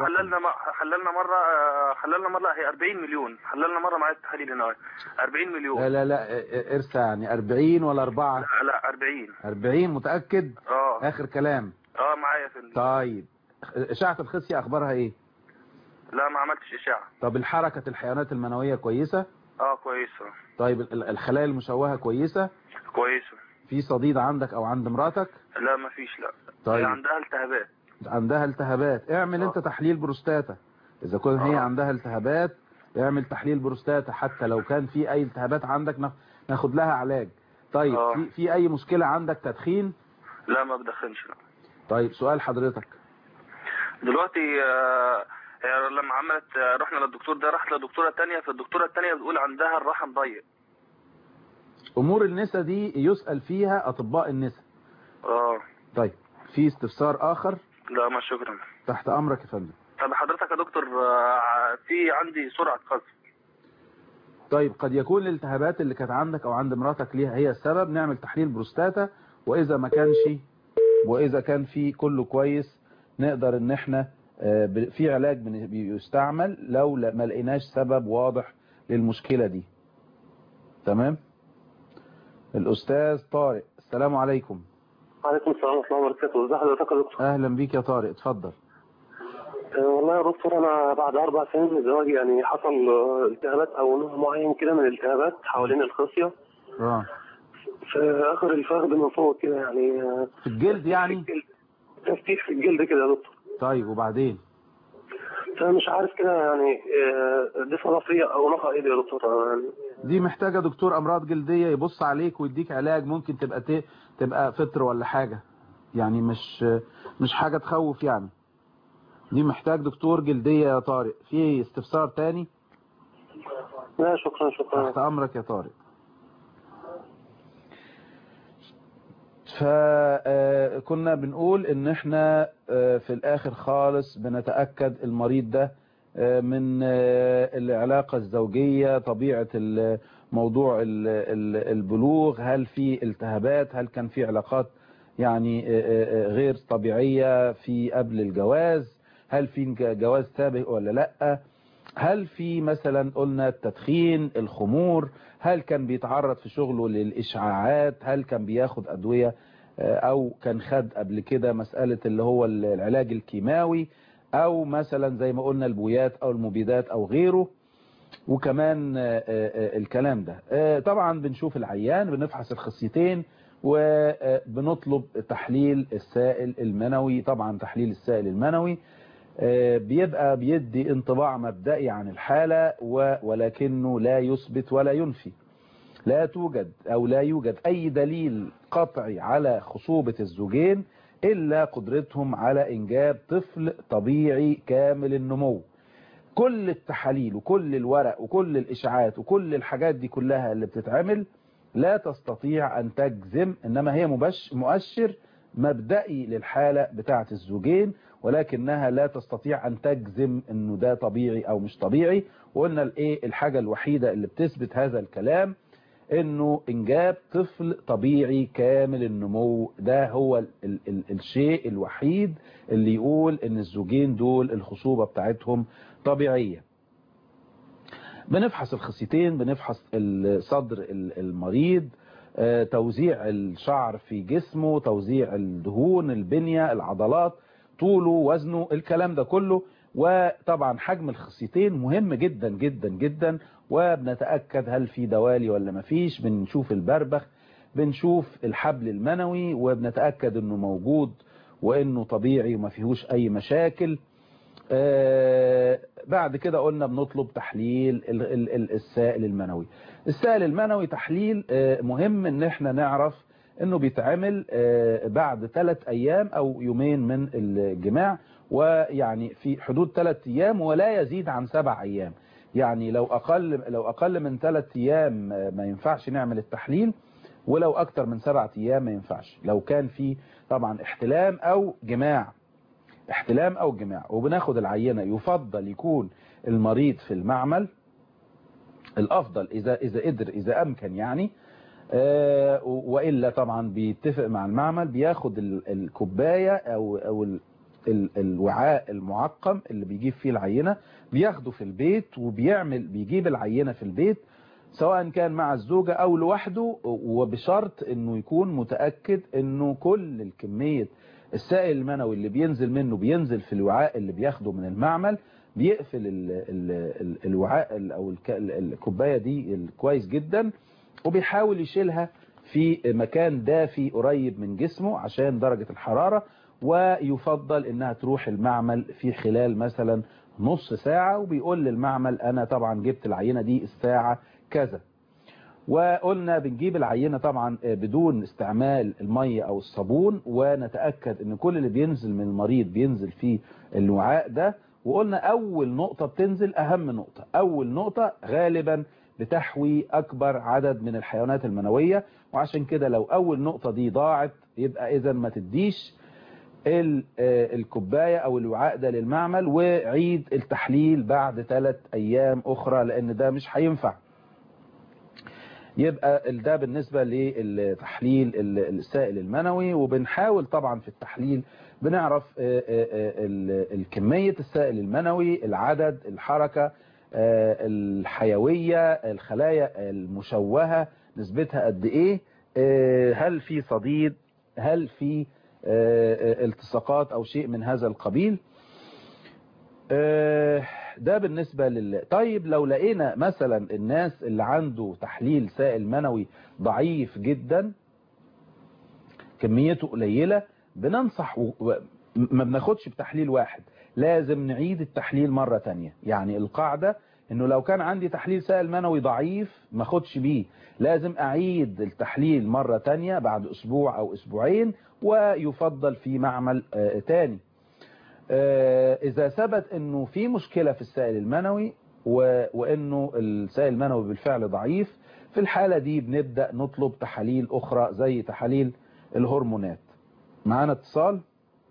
حللنا مرة هي 40 مليون. حللنا مرة معايا التحاليل هنا 40 مليون. لا ارسى يعني 40 ولا 4؟ لا 40. 40 متأكد؟ اخر كلام؟ معايا في طيب اشعة الخصية اخبارها ايه؟ لا ما عملتش اشعة. طب الحركة الحيوانات المنوية كويسة؟ كويسة. طيب الخلايا المشوهة كويسة؟ كويسة. في صديد عندك او عند مراتك؟ لا ما فيش. لا طيب. هي عندها التهابات. عندها التهابات. اعمل انت تحليل بروستاتا. اذا كنت هي عندها التهابات اعمل تحليل بروستاتا، حتى لو كان في اي التهابات عندك ناخد لها علاج. طيب في اي مشكلة عندك؟ تدخين؟ لا ما بدخنش. لا. طيب سؤال حضرتك دلوقتي لما رحنا للدكتور ده، راحت لدكتورة تانية، فالدكتورة التانية بتقول عندها الرحم ضيق. امور النساء دي يسأل فيها اطباء النساء. طيب في استفسار اخر؟ لا ما شكرا. تحت امرك يا فندم. طب حضرتك يا دكتور في عندي سرعة قذف. طيب قد يكون الالتهابات اللي كانت عندك او عند مراتك ليها هي السبب. نعمل تحليل بروستاتا، واذا ما كانش واذا كان في كله كويس نقدر ان احنا في علاج بيستعمل لو ما لقيناش سبب واضح للمشكلة دي. تمام. الأستاذ طارق. السلام عليكم. وعليكم السلام ورحمة الله وبركاته. ازي حضرتك يا دكتور؟ أهلا بيك يا طارق، اتفضل. والله يا دكتور أنا بعد 4 سنين من زواجي يعني حصل التهابات أو نوع معين كده من الالتهابات حوالين الخصية. في اخر الفخذ من فوق كده يعني. في الجلد يعني؟ تفتيح في الجلد كده يا دكتور. طيب وبعدين؟ فمش عارف كده يعني دي صدفيه او نقع ايه يا دكتور يعني. دي محتاجه دكتور امراض جلديه يبص عليك ويديك علاج، ممكن تبقى فطر ولا حاجه يعني، مش حاجه تخوف يعني. دي محتاج دكتور جلديه يا طارق. في استفسار تاني؟ لا شكرا. تحت امرك يا طارق. فكنا بنقول ان احنا في الاخر خالص بنتأكد المريض ده من العلاقة الزوجية، طبيعة موضوع البلوغ، هل في التهابات، هل كان في علاقات يعني غير طبيعية في قبل الجواز، هل في جواز سابق ولا لا، هل في مثلا قلنا التدخين، الخمور، هل كان بيتعرض في شغله للإشعاعات، هل كان بياخد أدوية أو كان خد قبل كده مسألة اللي هو العلاج الكيماوي، أو مثلا زي ما قلنا البويات أو المبيدات أو غيره. وكمان الكلام ده طبعا بنشوف العيان، بنفحص الخصيتين، وبنطلب تحليل السائل المنوي. طبعا تحليل السائل المنوي بيبقى بيدي انطباع مبدئي عن الحالة، ولكنه لا يثبت ولا ينفي. لا توجد أو لا يوجد أي دليل قطعي على خصوبة الزوجين إلا قدرتهم على إنجاب طفل طبيعي كامل النمو. كل التحاليل وكل الورق وكل الإشعاعات وكل الحاجات دي كلها اللي بتتعمل لا تستطيع أن تجزم، إنما هي مؤشر مبدئي للحالة بتاعة الزوجين، ولكنها لا تستطيع أن تجزم إنه ده طبيعي أو مش طبيعي. وقلنا الحاجة الوحيدة اللي بتثبت هذا الكلام إنه إنجاب طفل طبيعي كامل النمو، ده هو الشيء الوحيد اللي يقول إن الزوجين دول الخصوبة بتاعتهم طبيعية. بنفحص الخصيتين، بنفحص صدر المريض، توزيع الشعر في جسمه، توزيع الدهون، البنية، العضلات، طوله، وزنه، الكلام ده كله. وطبعا حجم الخصيتين مهم جدا جدا جدا، وبنتأكد هل في دوالي ولا ما فيش، بنشوف البربخ، بنشوف الحبل المنوي، وبنتأكد انه موجود وانه طبيعي وما فيهوش اي مشاكل. بعد كده قلنا بنطلب تحليل السائل المنوي. السائل المنوي تحليل مهم ان احنا نعرف انه بيتعمل بعد 3 ايام او يومين من الجماع، ويعني في حدود 3 ايام ولا يزيد عن 7 ايام. يعني لو اقل من 3 ايام ما ينفعش نعمل التحليل، ولو اكتر من 7 ايام ما ينفعش، لو كان في طبعا احتلام او جماع. وبناخد العينة، يفضل يكون المريض في المعمل، الافضل اذا امكن يعني، وإلا طبعا بيتفق مع المعمل، بياخد الكوباية او الوعاء المعقم اللي بيجيب فيه العينة، بياخده في البيت بيجيب العينة في البيت، سواء كان مع الزوجة او لوحده، وبشرط انه يكون متأكد انه كل الكمية السائل المنوي اللي بينزل منه بينزل في الوعاء اللي بياخده من المعمل. بيقفل الوعاء او الكوباية دي كويس جدا، وبيحاول يشيلها في مكان دافي قريب من جسمه عشان درجة الحرارة، ويفضل انها تروح المعمل في خلال مثلا نص ساعة، وبيقول للمعمل انا طبعا جبت العينة دي الساعة كذا. وقلنا بنجيب العينة طبعا بدون استعمال المية او الصابون، ونتأكد ان كل اللي بينزل من المريض بينزل في الوعاء ده. وقلنا اول نقطة بتنزل اهم نقطة، اول نقطة غالبا بتحوي اكبر عدد من الحيوانات المنوية، وعشان كده لو اول نقطة دي ضاعت يبقى اذا ما تديش الكوباية او الوعاء ده للمعمل، وعيد التحليل بعد 3 ايام اخرى، لان ده مش هينفع. يبقى ده بالنسبة للتحليل السائل المنوي. وبنحاول طبعا في التحليل بنعرف الكمية السائل المنوي، العدد، الحركة، الحيوية، الخلايا المشوهة نسبتها قد ايه، هل في صديد، هل في التصاقات او شيء من هذا القبيل. ده بالنسبة طيب لو لقينا مثلا الناس اللي عنده تحليل سائل منوي ضعيف جدا كميته قليلة بننصح ما بناخدش بتحليل واحد، لازم نعيد التحليل مرة تانية. يعني القاعدة انه لو كان عندي تحليل سائل منوي ضعيف ما اخدش بيه، لازم اعيد التحليل مرة تانية بعد اسبوع او اسبوعين، ويفضل في معمل تاني. اذا ثبت انه في مشكلة في السائل المنوي وانه السائل المنوي بالفعل ضعيف، في الحالة دي بنبدأ نطلب تحاليل اخرى زي تحاليل الهرمونات. معانا اتصال.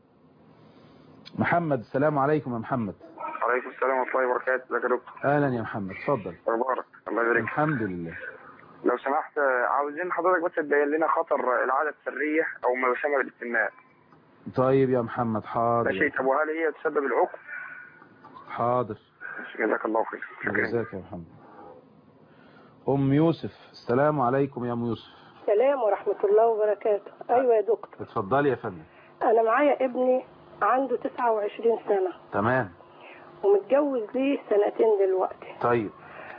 محمد، السلام عليكم يا محمد. وعليكم السلام ورحمة الله وبركاته. ازيك يا دكتور؟ اهلا يا محمد، اتفضل. اخبارك؟ الله يبارك. الحمد لله. لو سمحت عاوزين حضرتك بس تبين لنا خطر العادة السرية او ما يسمى بالاستمناء. طيب يا محمد، حاضر. ماشي. طب وهل هي تسبب العقم؟ حاضر. جزاك الله خير. جزاك يا محمد. ام يوسف، السلام عليكم يا ام يوسف. السلام ورحمة الله وبركاته. ايوه يا دكتور. اتفضلي يا فندم. انا معايا ابني عنده 29 سنة. تمام. ومتجوز ليه سنتين دلوقتي. طيب.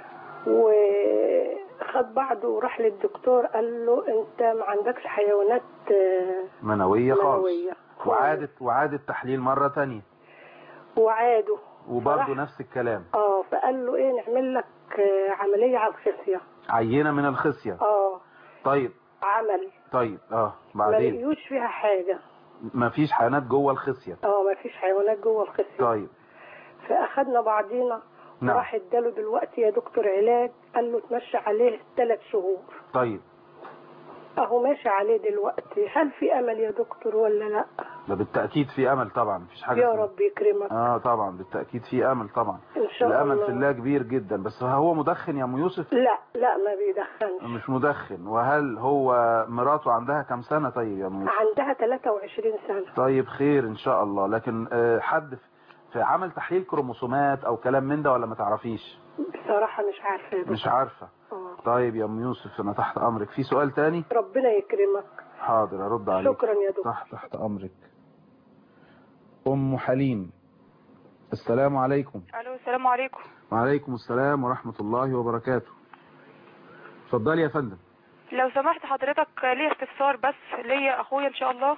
وخد بعضه وراح للدكتور قال له انت ما عندكش حيوانات منوية خالص. وعادت تحليل مرة تانية. وعاده. وبرضه نفس الكلام. فقال له ايه نعمل لك عملية على الخصية. عينة من الخصية. طيب. عمل. طيب بعدين. ما لقيوش فيها حاجة. ما فيش حيوانات جوه الخصية. ما فيش حيوانات جوه الخصية. طيب. فاخدنا بعضينا. نعم. راح اداله دلوقتي يا دكتور علاج، قال له تمشي عليه 3 شهور. طيب. اهو ماشي عليه دلوقتي. هل في امل يا دكتور ولا لا؟ ده بالتأكيد في امل طبعا، مفيش حاجة يا رب يكرمك. طبعا بالتأكيد في امل طبعا. ان شاء الله. الامل في الله كبير جدا. بس هو مدخن يا ام يوسف؟ لا ما بيدخنش. مش مدخن. وهل هو مراته عندها كم سنة طيب يا ام يوسف؟ عندها 23 سنة. طيب خير ان شاء الله. لكن حد في عمل تحليل كروموسومات او كلام من ده ولا ما تعرفيش؟ بصراحة مش عارفة يا دكتور. مش عارفة. طيب يا ام يوسف انا تحت امرك. في سؤال تاني؟ ربنا يكرمك. حاضر ارد عليك. شكرا يا دكتور. تحت امرك. ام حليم، السلام عليكم. الو السلام عليكم. وعليكم السلام ورحمة الله وبركاته. اتفضلي يا فندم. لو سمحت حضرتك ليه استفسار بس ليا اخويا ان شاء الله.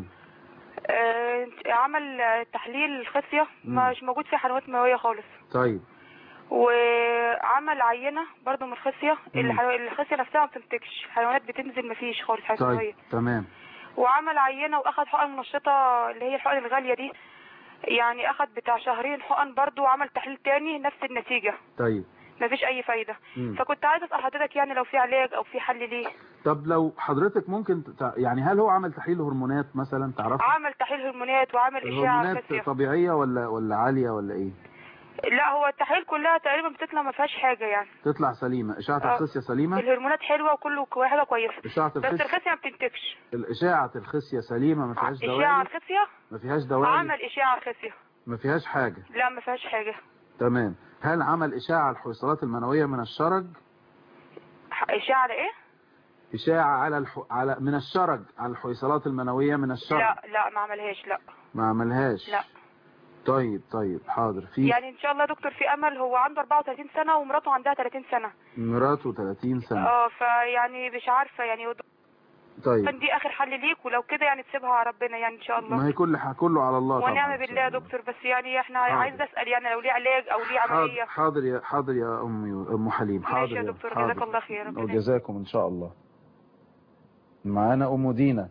عمل تحليل الخصية مش موجود فيه حيوانات منوية خالص. طيب. وعمل عينة برضو من الخصية. الخصية نفسها ما بتنتجش حيوانات، بتنزل مفيش خالص حاجة منوية. طيب تمام. وعمل عينة واخد حقن منشطة اللي هي الحقن الغالية دي، يعني اخد بتاع 2 شهر حقن برضو، وعمل تحليل تاني نفس النتيجة. طيب. مفيش اي فايدة. فكنت عايز اسأل حضرتك يعني لو في علاج او في حل ليه. طب لو حضرتك ممكن يعني هل هو عمل تحليل هرمونات مثلا تعرف؟ عمل تحليل هرمونات وعمل اشعة هرمونات طبيعية ولا عالية ولا ايه؟ لا هو التحاليل كلها تقريبا بتطلع ما فيهاش حاجة يعني. تطلع سليمة. اشعة الخصية سليمة. الهرمونات حلوة وكله حاجة كويسة. اشعة بس الخصية ما بتنتجش. الاشعة الخصية سليمة ما فيهاش دوالي. اشعة الخصية ما فيهاش دوالي. عمل اشعة الخصية ما فيهاش حاجة. لا ما فيهاش حاجة. تمام. هل عمل اشعة الحويصلات المنوية من الشرج؟ اشعة على ايه؟ اشعة على من الشرج على الحويصلات المنوية من الشرج. لا ما عملهاش. لا ما عملهاش. لا. طيب حاضر. في يعني ان شاء الله دكتور في امل. هو عنده 34 سنة ومراته عندها 30 سنة. مراته 30 سنة. فيعني مش عارفة يعني. طيب دي اخر حل ليك، ولو كده يعني تسيبها على ربنا يعني ان شاء الله. ما هي كله على الله طبعا. ونعم بالله يا دكتور. بس يعني احنا عايز اسال يعني لو ليه علاج او ليه عمليه. حاضر يا ام حليم. حاضر ماشي يا دكتور. جزاك الله خير. وجزاكم ان شاء الله. معانا ام دينا.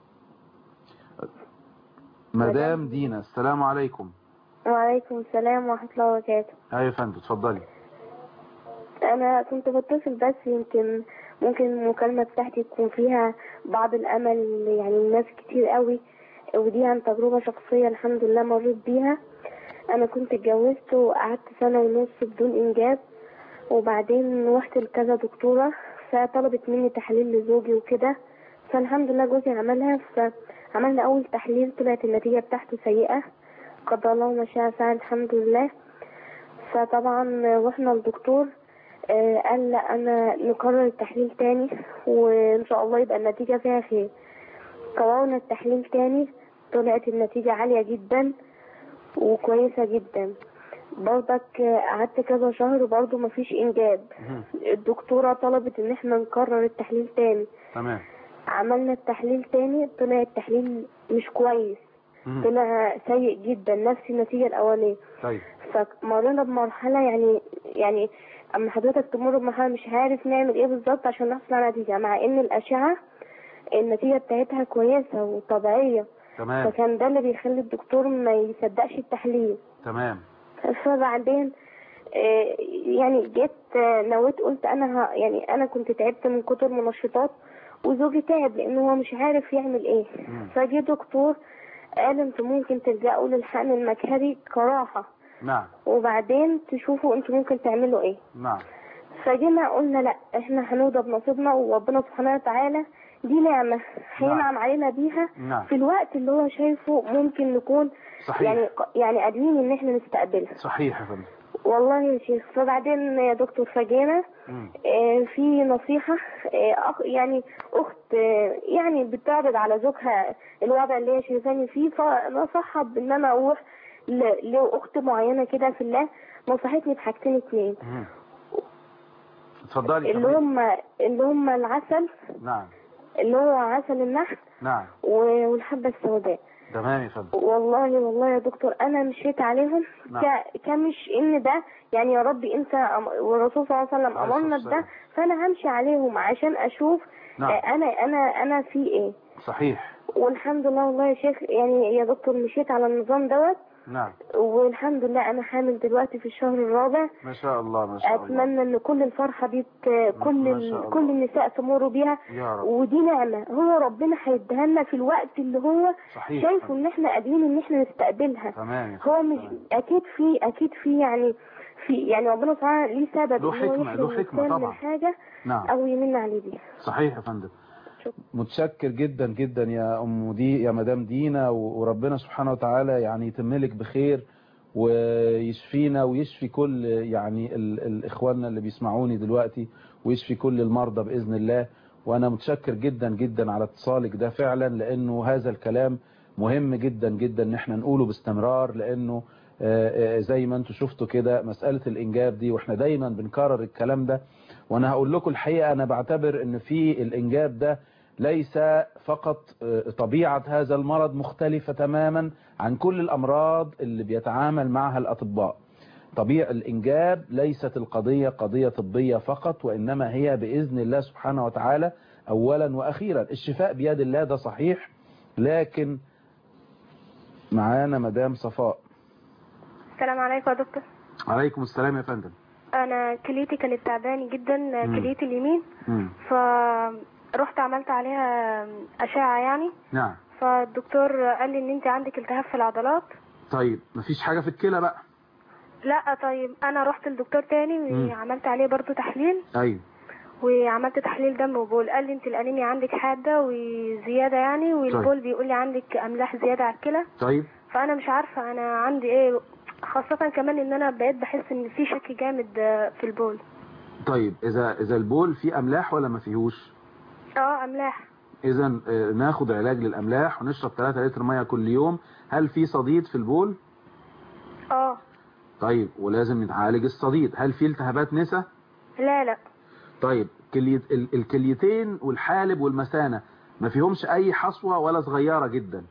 مدام دينا، السلام عليكم. وعليكم السلام ورحمة الله وبركاته. ايوه يا فندم اتفضلي. انا كنت بتصل بس يمكن ممكن المكالمة بتاعتي تكون فيها بعض الامل، يعني الناس كتير قوي، ودي عن تجربة شخصية الحمد لله مريت بيها. انا كنت اتجوزت وقعدت 1.5 سنة بدون انجاب، وبعدين رحت لكذا دكتورة فطلبت مني تحليل لزوجي وكده، فالحمد لله جوزي عملها. فعملنا اول تحليل طلعت النتيجة بتاعته سيئة، قدر الله ما شاء فعل الحمد لله. فطبعا رحنا للدكتور قال لا انا نكرر التحليل تاني وان شاء الله يبقى النتيجة فيها خير. كررنا التحليل تاني طلعت النتيجة عالية جدا وكويسة جدا، برضك قعدت كذا شهر برضه مفيش انجاب. الدكتورة طلبت ان احنا نكرر التحليل تاني. تمام. عملنا التحليل تاني، طلع التحليل مش كويس، طلع سيء جدا نفس النتيجة الاولانية. طيب. فمرينا بمرحلة يعني اما حضرتك تمر بمرحلة مش عارف نعمل ايه بالظبط عشان نحصل على نتيجة، مع ان الاشعة النتيجة بتاعتها كويسة وطبيعية. تمام. فكان ده اللي بيخلي الدكتور ما يصدقش التحليل. تمام. فبعدين يعني جيت نويت قلت يعني انا كنت تعبت من كتر منشطات وزوجي تعب لانه هو مش عارف يعمل ايه. فجي دكتور قال انتوا ممكن تلجأوا للحقن المجهري كراحة. نعم. وبعدين تشوفوا انتوا ممكن تعملوا ايه. نعم. فجينا قلنا لا احنا هنوضى بنصيبنا وربنا سبحانه وتعالى دي نعمة هينعم علينا بيها. نعم. في الوقت اللي هو شايفه ممكن نكون صحيح. يعني قادرين ان احنا نستقبلها. صحيح يا فندم. والله يا شيخ. فبعدين يا دكتور فجينا في نصيحة يعني اخت يعني بتعرض على زوجها الوضع اللي هي شايفاني فيه، فنصحها بان انا اروح لاخت معينة كده في الله، نصحتني بحاجتين اتنين. اتفضلي. اللي هم العسل. نعم. اللي هو عسل النحل. نعم. والحبة السوداء. تمام يا فندم. والله يا دكتور انا مشيت عليهم. نعم. كمش ان ده يعني يا ربي انت والرسول صلى الله عليه وسلم امرنا بده، فانا همشي عليهم عشان اشوف. نعم. انا في ايه. صحيح. والحمد لله والله يا شيخ يعني يا دكتور مشيت على النظام دوت. نعم. والحمد لله انا حامل دلوقتي في الشهر الرابع. ما شاء الله ما شاء الله. اتمنى ان كل الفرحه دي كل النساء تمر بيها يا رب. ودي نعمه هو ربنا هيديها لنا في الوقت اللي هو صحيح. شايفه ان احنا قادرين ان احنا نستقبلها. تمام. هو مش اكيد في يعني ربنا سبحانه ليه سبب له حكمه طبعا حاجه. نعم. او يمن عليه بيها. صحيح يا فندم. متشكر جدا جدا يا يا مدام دينا، وربنا سبحانه وتعالى يعني يتملك بخير ويشفينا ويشفي كل يعني الاخواننا اللي بيسمعوني دلوقتي، ويشفي كل المرضى باذن الله. وانا متشكر جدا جدا على اتصالك ده فعلا، لانه هذا الكلام مهم جدا جدا ان احنا نقوله باستمرار، لانه زي ما انتم شفتوا كده مسألة الانجاب دي واحنا دايما بنكرر الكلام ده. وانا هقول لكم الحقيقة انا بعتبر ان في الانجاب ده ليس فقط طبيعة هذا المرض مختلفة تماما عن كل الامراض اللي بيتعامل معها الاطباء. طبيعة الانجاب ليست القضية قضية طبية فقط، وانما هي باذن الله سبحانه وتعالى اولا واخيرا. الشفاء بيد الله ده صحيح، لكن معانا مدام صفاء. السلام عليكم يا دكتور. عليكم السلام يا فندم. انا كليتي كانت تعباني جدا، كليتي اليمين. فرحت عملت عليها اشعه يعني. نعم. فالدكتور قال لي ان انت عندك التهاب في العضلات. طيب مفيش حاجه في الكلى بقى؟ لا. طيب انا رحت للدكتور تاني وعملت عليه برضو تحليل. ايوه. وعملت تحليل دم وبول، قال لي انت الانيميا عندك حاده وزياده يعني، والبول بيقول لي عندك املاح زياده على الكلى. طيب. فانا مش عارفه انا عندي ايه، خاصه كمان ان انا بقيت بحس ان في شك جامد في البول. طيب اذا البول فيه املاح ولا ما فيهوش؟ املاح. اذا ناخد علاج للاملاح ونشرب 3 لتر ميه كل يوم. هل في صديد في البول؟ طيب ولازم نعالج الصديد. هل في التهابات نسا؟ لا. طيب الكليتين والحالب والمثانه ما فيهمش اي حصوه ولا صغيره جدا؟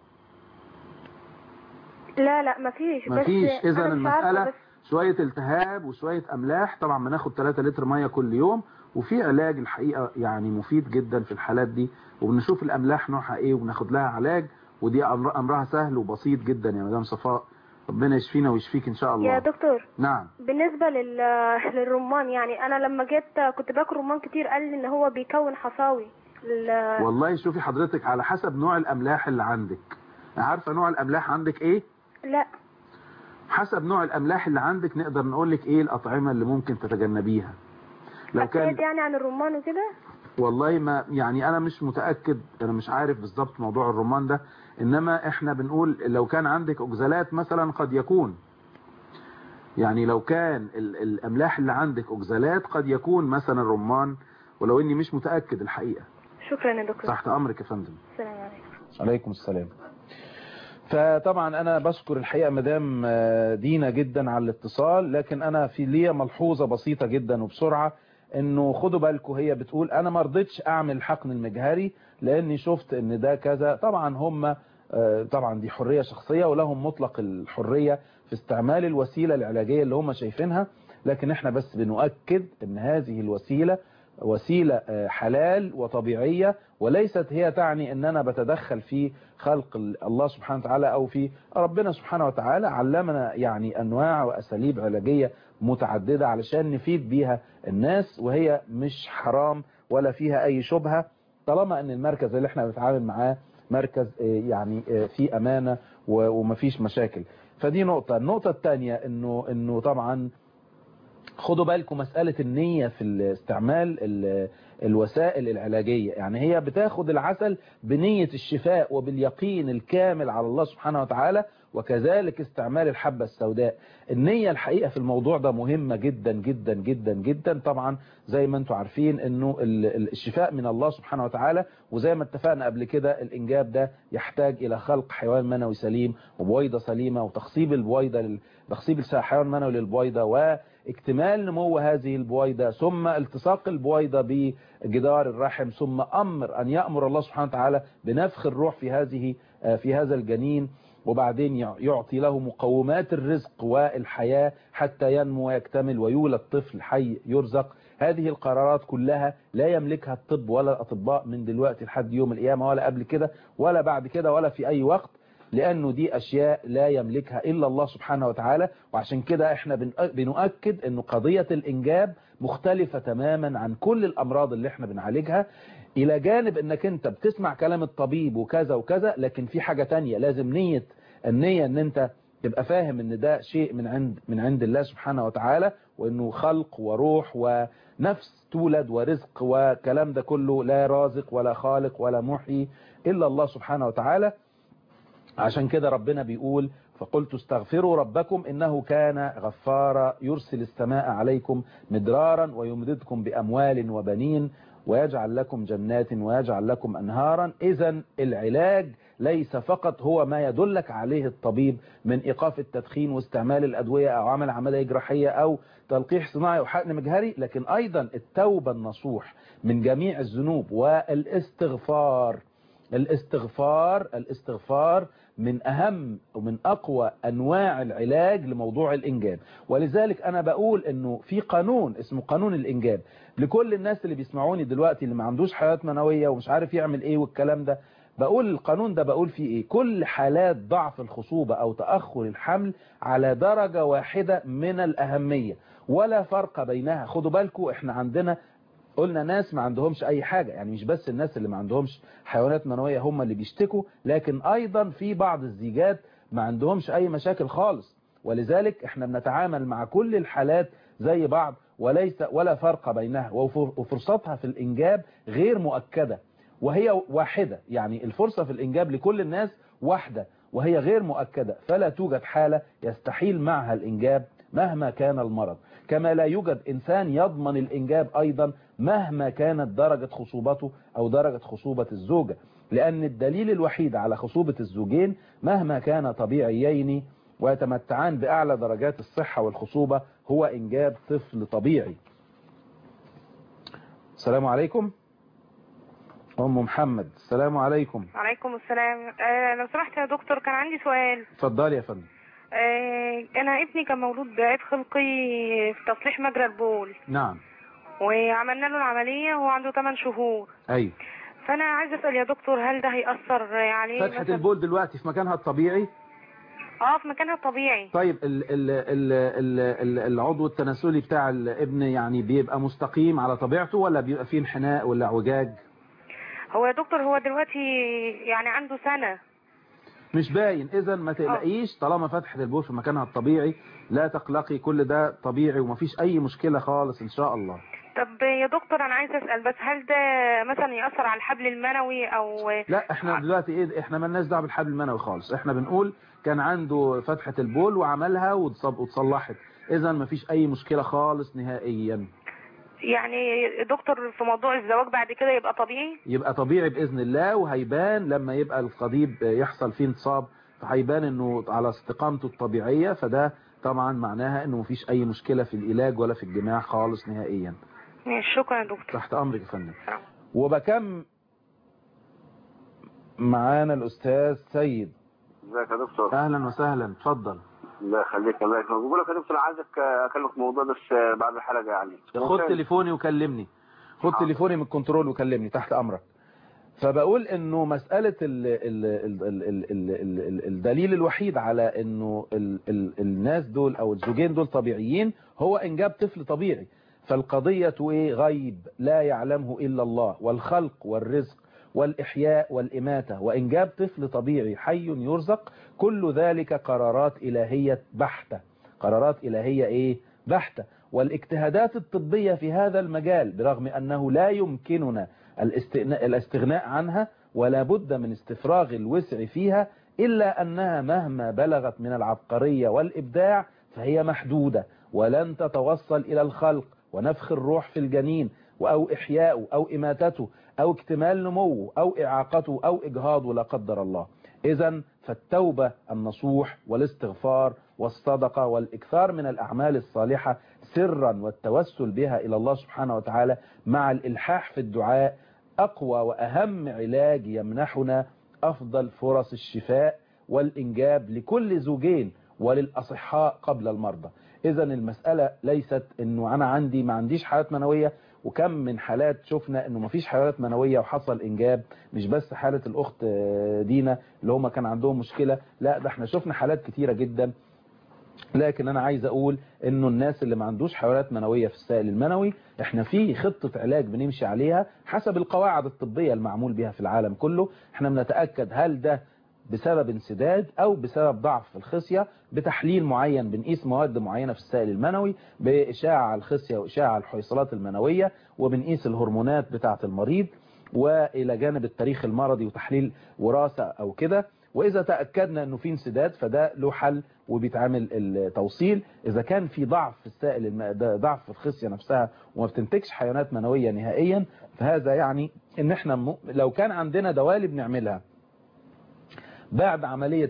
لا مفيش. اذا المساله شويه التهاب وشويه املاح. طبعا بناخد 3 لتر ميه كل يوم، وفي علاج الحقيقه يعني مفيد جدا في الحالات دي، وبنشوف الاملاح نوعها ايه وبناخد لها علاج، ودي امرها سهل وبسيط جدا يا مدام صفاء. ربنا يشفينا ويشفيك ان شاء الله. يا دكتور. نعم. بالنسبه للرمان، يعني انا لما جيت كنت باكل رمان كتير، قال لي ان هو بيكون حصاوي. والله شوفي حضرتك على حسب نوع الاملاح اللي عندك. عارفه نوع الاملاح عندك ايه؟ لا. حسب نوع الاملاح اللي عندك نقدر نقول لك ايه الاطعمه اللي ممكن تتجنبيها. لو كان يعني عن الرمان وكده. والله ما يعني انا مش متاكد، انا مش عارف بالظبط موضوع الرمان ده، انما احنا بنقول لو كان عندك اكزالات مثلا قد يكون، يعني لو كان الاملاح اللي عندك اكزالات قد يكون مثلا الرمان، ولو اني مش متاكد الحقيقه. شكرا يا دكتور. تحت امرك يا فندم. السلام عليكم. عليكم السلام. فطبعا انا بشكر الحقيقه مدام دينا جدا على الاتصال، لكن انا في ليا ملحوظه بسيطه جدا وبسرعه، انه خدوا بالكم هي بتقول انا ما رضيتش اعمل الحقن المجهري لاني شفت ان ده كذا. طبعا هم طبعا دي حريه شخصيه ولهم مطلق الحريه في استعمال الوسيله العلاجيه اللي هم شايفينها، لكن احنا بس بنؤكد ان هذه الوسيله وسيلة حلال وطبيعية، وليست هي تعني ان انا بتدخل في خلق الله سبحانه وتعالى او في ربنا سبحانه وتعالى. علمنا يعني انواع واساليب علاجية متعددة علشان نفيد بيها الناس، وهي مش حرام ولا فيها اي شبهة طالما ان المركز اللي احنا بنتعامل معاه مركز يعني فيه امانة ومفيش مشاكل. فدي نقطة. النقطة الثانية انه طبعا خدوا بالكم مسألة النية في استعمال الوسائل العلاجية، يعني هي بتاخد العسل بنية الشفاء وباليقين الكامل على الله سبحانه وتعالى، وكذلك استعمال الحبة السوداء. النية الحقيقة في الموضوع ده مهمة جدا جدا جدا جدا. طبعا زي ما انتم عارفين انه الشفاء من الله سبحانه وتعالى، وزي ما اتفقنا قبل كده الانجاب ده يحتاج الى خلق حيوان منوي سليم وبويضة سليمة وتخصيب البويضة، تخصيب الحيوان المنوي للبويضة واكتمال نمو هذه البويضة، ثم التصاق البويضة بجدار الرحم، ثم أن يأمر الله سبحانه وتعالى بنفخ الروح في هذا الجنين، وبعدين يعطي له مقومات الرزق والحياة حتى ينمو ويكتمل ويولد طفل حي يرزق. هذه القرارات كلها لا يملكها الطب ولا الأطباء من دلوقتي لحد يوم القيامة، ولا قبل كده ولا بعد كده ولا في أي وقت، لأنه دي أشياء لا يملكها إلا الله سبحانه وتعالى. وعشان كده احنا بنؤكد أنه قضية الإنجاب مختلفة تماما عن كل الأمراض اللي احنا بنعالجها، إلى جانب أنك أنت بتسمع كلام الطبيب وكذا وكذا، لكن في حاجة تانية لازم النية أن أنت تبقى فاهم أن ده شيء من عند الله سبحانه وتعالى، وأنه خلق وروح ونفس تولد ورزق وكلام ده كله، لا رازق ولا خالق ولا محيي إلا الله سبحانه وتعالى. عشان كده ربنا بيقول فقلت استغفروا ربكم إنه كان غفارا يرسل السماء عليكم مدرارا ويمددكم بأموال وبنين ويجعل لكم جنات ويجعل لكم أنهارا. إذا العلاج ليس فقط هو ما يدلك عليه الطبيب من إيقاف التدخين واستعمال الأدوية أو عمل عملية جراحية أو تلقيح صناعي أو حقن مجهري، لكن أيضا التوبة النصوح من جميع الذنوب والاستغفار. الاستغفار من أهم ومن أقوى أنواع العلاج لموضوع الإنجاب. ولذلك أنا بقول أنه في قانون اسمه قانون الإنجاب لكل الناس اللي بيسمعوني دلوقتي اللي ما عندوش حياة منوية ومش عارف يعمل إيه والكلام ده. بقول القانون ده بقول فيه إيه؟ كل حالات ضعف الخصوبة أو تأخر الحمل على درجة واحدة من الأهمية ولا فرق بينها. خدوا بالكم إحنا عندنا قلنا ناس ما عندهمش اي حاجة، يعني مش بس الناس اللي ما عندهمش حيوانات منوية هم اللي بيشتكوا، لكن ايضا في بعض الزيجات ما عندهمش اي مشاكل خالص. ولذلك احنا بنتعامل مع كل الحالات زي بعض ولا فرق بينها، وفرصتها في الانجاب غير مؤكدة وهي واحدة. يعني الفرصة في الانجاب لكل الناس واحدة وهي غير مؤكدة، فلا توجد حالة يستحيل معها الانجاب مهما كان المرض، كما لا يوجد إنسان يضمن الإنجاب أيضا مهما كانت درجة خصوبته أو درجة خصوبة الزوجة، لأن الدليل الوحيد على خصوبة الزوجين مهما كان طبيعيين ويتمتعان بأعلى درجات الصحة والخصوبة هو إنجاب طفل طبيعي. السلام عليكم أم محمد. السلام عليكم. وعليكم السلام. لو سمحت يا دكتور كان عندي سؤال. اتفضلي يا فندم. انا ابني كان مولود بعيب خلقي في تصليح مجرى البول. نعم. وعملنا له العملية وهو عنده 8 شهور. ايوه. فانا عايزه اسال يا دكتور هل ده هيأثر عليه؟ فتحة البول دلوقتي في مكانها الطبيعي؟ في مكانها الطبيعي. طيب العضو التناسلي بتاع الابن يعني بيبقى مستقيم على طبيعته ولا بيبقى فيه انحناء ولا اعوجاج؟ هو يا دكتور هو دلوقتي يعني عنده سنة مش باين. اذا ما تقلقيش طالما فتحة البول في مكانها الطبيعي، لا تقلقي، كل ده طبيعي ومفيش اي مشكلة خالص ان شاء الله. طب يا دكتور انا عايزه اسال بس هل ده مثلا ياثر على الحبل المنوي او لا؟ احنا دلوقتي احنا مالناش دعوه بالحبل المنوي خالص، احنا بنقول كان عنده فتحة البول وعملها وتصلحت، اذا مفيش اي مشكلة خالص نهائيا. يعني دكتور في موضوع الزواج بعد كده يبقى طبيعي؟ يبقى طبيعي بإذن الله، وهيبان لما يبقى القضيب يحصل فيه انتصاب هيبان انه على استقامته الطبيعية، فده طبعا معناها انه مفيش اي مشكلة في العلاج ولا في الجماع خالص نهائيا. شكرا يا دكتور. تحت امرك يا فندم. وبكم معانا الاستاذ سيد. ازيك يا دكتور؟ اهلا وسهلا، اتفضل. الله يخليك. الله يكرمك. بقول لك يا دكتور عايزك اكلمك في موضوع بس بعد الحلقه يعني. خد تليفوني وكلمني. خد تليفوني من الكنترول وكلمني تحت امرك. فبقول انه مسألة الدليل الوحيد على انه الناس دول او الزوجين دول طبيعيين هو انجاب طفل طبيعي. فالقضية ايه؟ غيب لا يعلمه الا الله، والخلق والرزق والإحياء والإماتة وإنجاب طفل طبيعي حي يرزق، كل ذلك قرارات إلهية بحتة. قرارات إلهية إيه؟ بحتة. والاجتهادات الطبية في هذا المجال برغم أنه لا يمكننا الاستغناء عنها ولا بد من استفراغ الوسع فيها، إلا أنها مهما بلغت من العبقرية والإبداع فهي محدودة ولن تتوصل إلى الخلق ونفخ الروح في الجنين أو إحياءه أو إماتته أو اكتمال نموه أو إعاقته أو إجهاضه لا قدر الله. إذن فالتوبة النصوح والاستغفار والصدقة والإكثار من الأعمال الصالحة سرا والتوسل بها إلى الله سبحانه وتعالى مع الإلحاح في الدعاء أقوى وأهم علاج يمنحنا أفضل فرص الشفاء والإنجاب لكل زوجين وللأصحاء قبل المرضى. إذن المسألة ليست أنه أنا ما عنديش حالات منوية، وكم من حالات شفنا انه مفيش حالات منوية وحصل انجاب. مش بس حالة الاخت دينا اللي هم كان عندهم مشكلة، لا ده احنا شفنا حالات كتيرة جدا. لكن انا عايز اقول انه الناس اللي ما عندوش حالات منوية في السائل المنوي احنا في خطة علاج بنمشي عليها حسب القواعد الطبية المعمول بها في العالم كله. احنا بنتأكد هل ده بسبب انسداد او بسبب ضعف في الخصية، بتحليل معين بنقيس مواد معينة في السائل المنوي، بإشاعة على الخصية وإشاعة على الحويصلات المنوية، وبنقيس الهرمونات بتاعة المريض، وإلى جانب التاريخ المرضي وتحليل وراثة أو كده. وإذا تأكدنا أنه في انسداد فده له حل وبيتعمل التوصيل. إذا كان في ضعف في السائل ضعف في الخصية نفسها وما بتنتجش حيوانات منوية نهائيا، فهذا يعني ان احنا لو كان عندنا دوالي بنعملها بعد عملية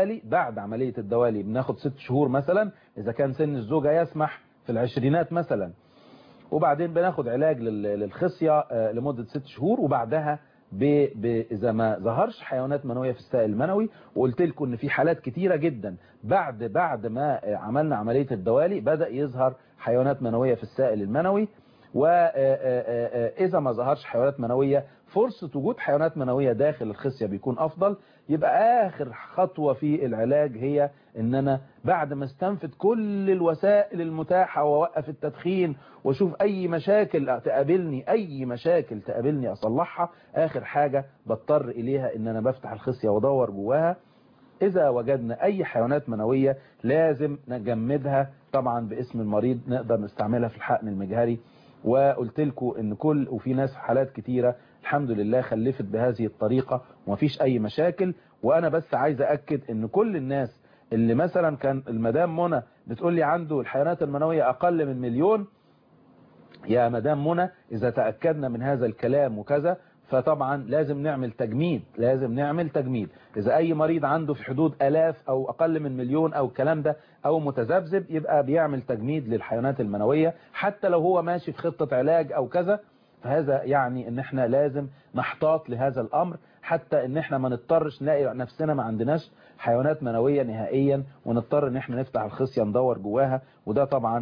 الدوالي بناخد 6 شهور مثلا إذا كان سن الزوجة يسمح في العشرينات مثلا، وبعدين بناخد علاج للخصية لمدة 6 شهور، وبعدها إذا ما ظهرش حيوانات منوية في السائل المنوي. وقلت لكم إن في حالات كتيرة جدا بعد ما عملنا عملية الدوالي بدأ يظهر حيوانات منوية في السائل المنوي. وإذا ما ظهرش حيوانات منوية فرصة وجود حيوانات منوية داخل الخصية بيكون أفضل. يبقى آخر خطوة في العلاج هي إن أنا بعد ما استنفد كل الوسائل المتاحة ووقف التدخين وشوف أي مشاكل تقابلني أصلحها، آخر حاجة بضطر إليها إن أنا بفتح الخصية وادور جواها. إذا وجدنا أي حيوانات منوية لازم نجمدها طبعا باسم المريض، نقدر نستعملها في الحقن المجهري. وقلت لكم ان وفي ناس حالات كتيرة الحمد لله خلفت بهذه الطريقة ومفيش اي مشاكل. وانا بس عايز اكد ان كل الناس اللي مثلا كان المدام منى بتقول لي عنده الحيوانات المنوية اقل من 1,000,000، يا مدام منى اذا تأكدنا من هذا الكلام وكذا فطبعا لازم نعمل تجميد. اذا اي مريض عنده في حدود 1000 او اقل من 1,000,000 او الكلام ده او متذبذب يبقى بيعمل تجميد للحيوانات المنوية حتى لو هو ماشي في خطة علاج او كذا. فهذا يعني ان احنا لازم نحتاط لهذا الامر حتى ان احنا ما نضطرش نلاقي نفسنا ما عندناش حيوانات منوية نهائيا ونضطر ان احنا نفتح الخصية ندور جواها، وده طبعا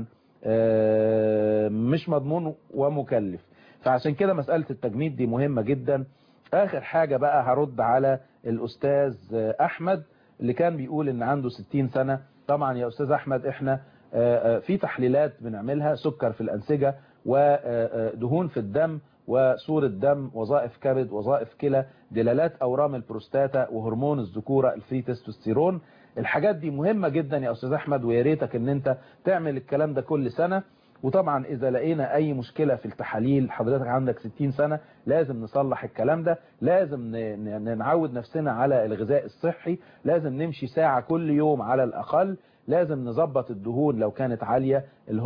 مش مضمون ومكلف. فعشان كده مسألة التجميد دي مهمة جدا. آخر حاجة بقى هرد على الأستاذ أحمد اللي كان بيقول إن عنده 60 سنة. طبعا يا أستاذ أحمد إحنا في تحليلات بنعملها، سكر في الأنسجة ودهون في الدم وصورة دم، وظائف كبد، وظائف كلى، دلالات أورام البروستاتا، وهرمون الذكورة الفري تستوستيرون. الحاجات دي مهمة جدا يا أستاذ أحمد، ويا ريتك إن أنت تعمل الكلام ده كل سنة. وطبعا إذا لقينا أي مشكلة في التحاليل، حضرتك عندك 60 سنة لازم نصلح الكلام ده، لازم نعود نفسنا على الغذاء الصحي، لازم نمشي ساعة كل يوم على الأقل، لازم نظبط الدهون لو كانت عالية،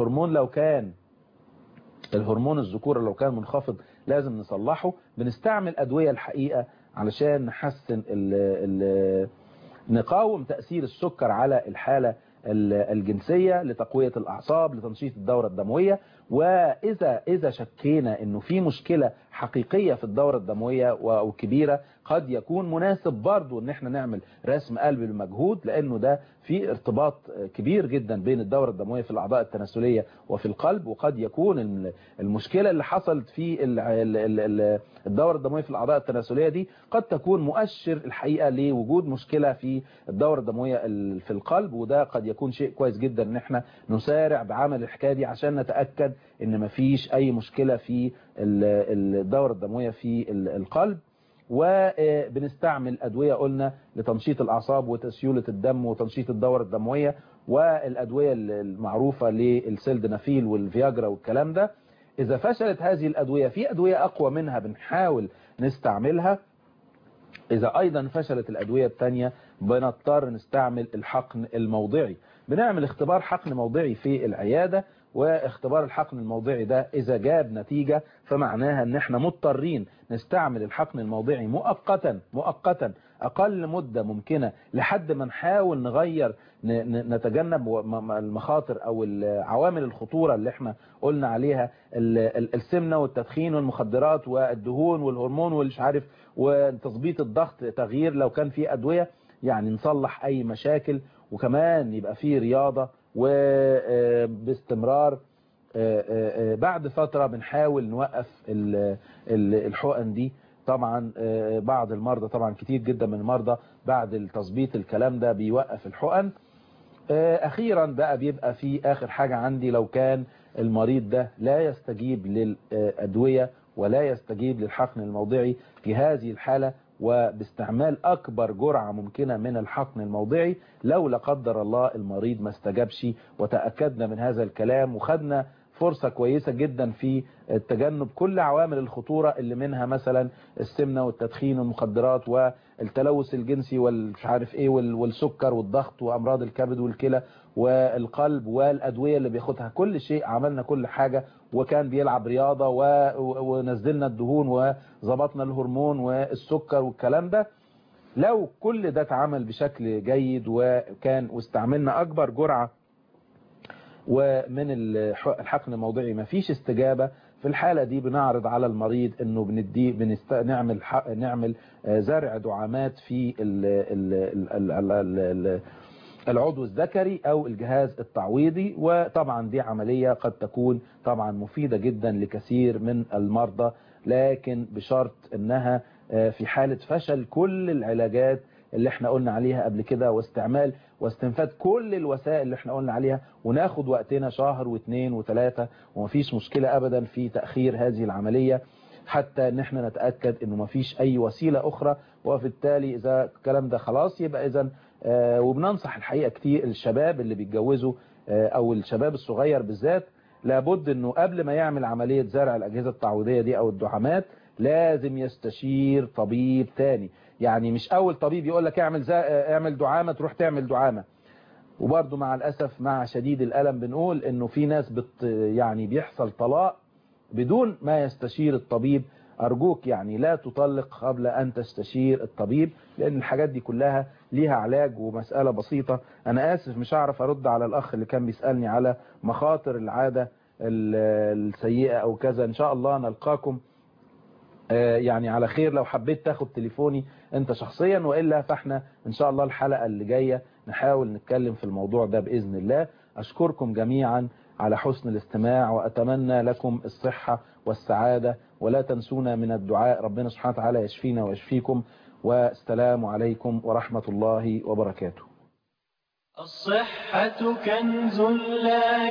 الهرمون الذكورة لو كان منخفض لازم نصلحه. بنستعمل أدوية الحقيقة علشان نحسن نقاوم تأثير السكر على الحالة الجنسية لتقوية الأعصاب لتنشيط الدورة الدموية. وإذا شكينا أنه في مشكلة حقيقية في الدورة الدموية وكبيرة قد يكون مناسب برضو أن احنا نعمل رسم قلب بالمجهود، لأنه ده في ارتباط كبير جدا بين الدورة الدموية في الأعضاء التناسلية وفي القلب. وقد يكون المشكلة اللي حصلت في الدورة الدموية في الأعضاء التناسلية دي قد تكون مؤشر الحقيقة لوجود مشكلة في الدورة الدموية في القلب، وده قد يكون شيء كويس جدا ان احنا نسارع بعمل الحكاية دي عشان نتأكد ان مفيش اي مشكلة في الدورة الدموية في القلب. وبنستعمل أدوية قلنا لتنشيط الأعصاب وتسيولة الدم وتنشيط الدورة الدموية، والأدوية المعروفة للسلدنافيل والفياجرا والكلام ده. إذا فشلت هذه الأدوية في أدوية أقوى منها بنحاول نستعملها. إذا أيضا فشلت الأدوية الثانية بنضطر نستعمل الحقن الموضعي. بنعمل اختبار حقن موضعي في العيادة، واختبار الحقن الموضعي ده إذا جاب نتيجة فمعناها ان احنا مضطرين نستعمل الحقن الموضعي مؤقتا أقل مدة ممكنة لحد ما نحاول نغير نتجنب المخاطر أو عوامل الخطورة اللي احنا قلنا عليها، السمنة والتدخين والمخدرات والدهون والهرمون والمش عارف وتظبيط الضغط، تغيير لو كان في أدوية، يعني نصلح أي مشاكل، وكمان يبقى فيه رياضة وباستمرار. بعد فترة بنحاول نوقف الحقن دي. طبعا بعض المرضى، طبعا كتير جدا من المرضى بعد التظبيط الكلام ده بيوقف الحقن. أخيرا بقى بيبقى في آخر حاجة عندي، لو كان المريض ده لا يستجيب للأدوية ولا يستجيب للحقن الموضعي في هذه الحالة، وباستعمال أكبر جرعة ممكنة من الحقن الموضعي، لو لا قدر الله المريض ما استجابش وتأكدنا من هذا الكلام وخدنا فرصة كويسة جدا في التجنب كل عوامل الخطورة اللي منها مثلا السمنة والتدخين والمخدرات والتلوث الجنسي والمش عارف ايه والسكر والضغط وأمراض الكبد والكلى والقلب والأدوية اللي بياخدها، كل شيء عملنا كل حاجة، وكان بيلعب رياضة ونزلنا الدهون وظبطنا الهرمون والسكر والكلام ده. لو كل ده اتعمل بشكل جيد واستعملنا أكبر جرعة ومن الحقن الموضعي ما فيش استجابة، في الحالة دي بنعرض على المريض انه نعمل زرع دعامات في العضو الذكري او الجهاز التعويضي. وطبعا دي عملية قد تكون طبعا مفيدة جدا لكثير من المرضى، لكن بشرط انها في حالة فشل كل العلاجات اللي احنا قلنا عليها قبل كده واستعمال واستنفاد كل الوسائل اللي احنا قلنا عليها، وناخد وقتنا شهر واثنين وثلاثة، ومفيش مشكلة ابدا في تأخير هذه العملية حتى ان احنا نتأكد انه مفيش اي وسيلة اخرى. وبالتالي اذا الكلام ده خلاص يبقى اذا وبننصح الحقيقة كتير الشباب اللي بيتجوزوا او الشباب الصغير بالذات، لابد انه قبل ما يعمل عملية زرع الاجهزة التعويضية دي او الدعامات لازم يستشير طبيب تاني. يعني مش اول طبيب يقول لك اعمل دعامة تروح تعمل دعامة. وبرضه مع الاسف مع شديد الالم بنقول انه في ناس يعني بيحصل طلاق بدون ما يستشير الطبيب. ارجوك يعني لا تطلق قبل ان تستشير الطبيب، لان الحاجات دي كلها ليها علاج ومسألة بسيطة. انا اسف مش هعرف ارد على الاخ اللي كان بيسألني على مخاطر العادة السيئة او كذا. ان شاء الله نلقاكم يعني على خير لو حبيت تاخد تليفوني انت شخصيا، وإلا فاحنا ان شاء الله الحلقة اللي جاية نحاول نتكلم في الموضوع ده بإذن الله. أشكركم جميعا على حسن الاستماع، وأتمنى لكم الصحة والسعادة، ولا تنسونا من الدعاء. ربنا سبحانه وتعالى يشفينا ويشفيكم، والسلام عليكم ورحمة الله وبركاته. الصحة كنز لا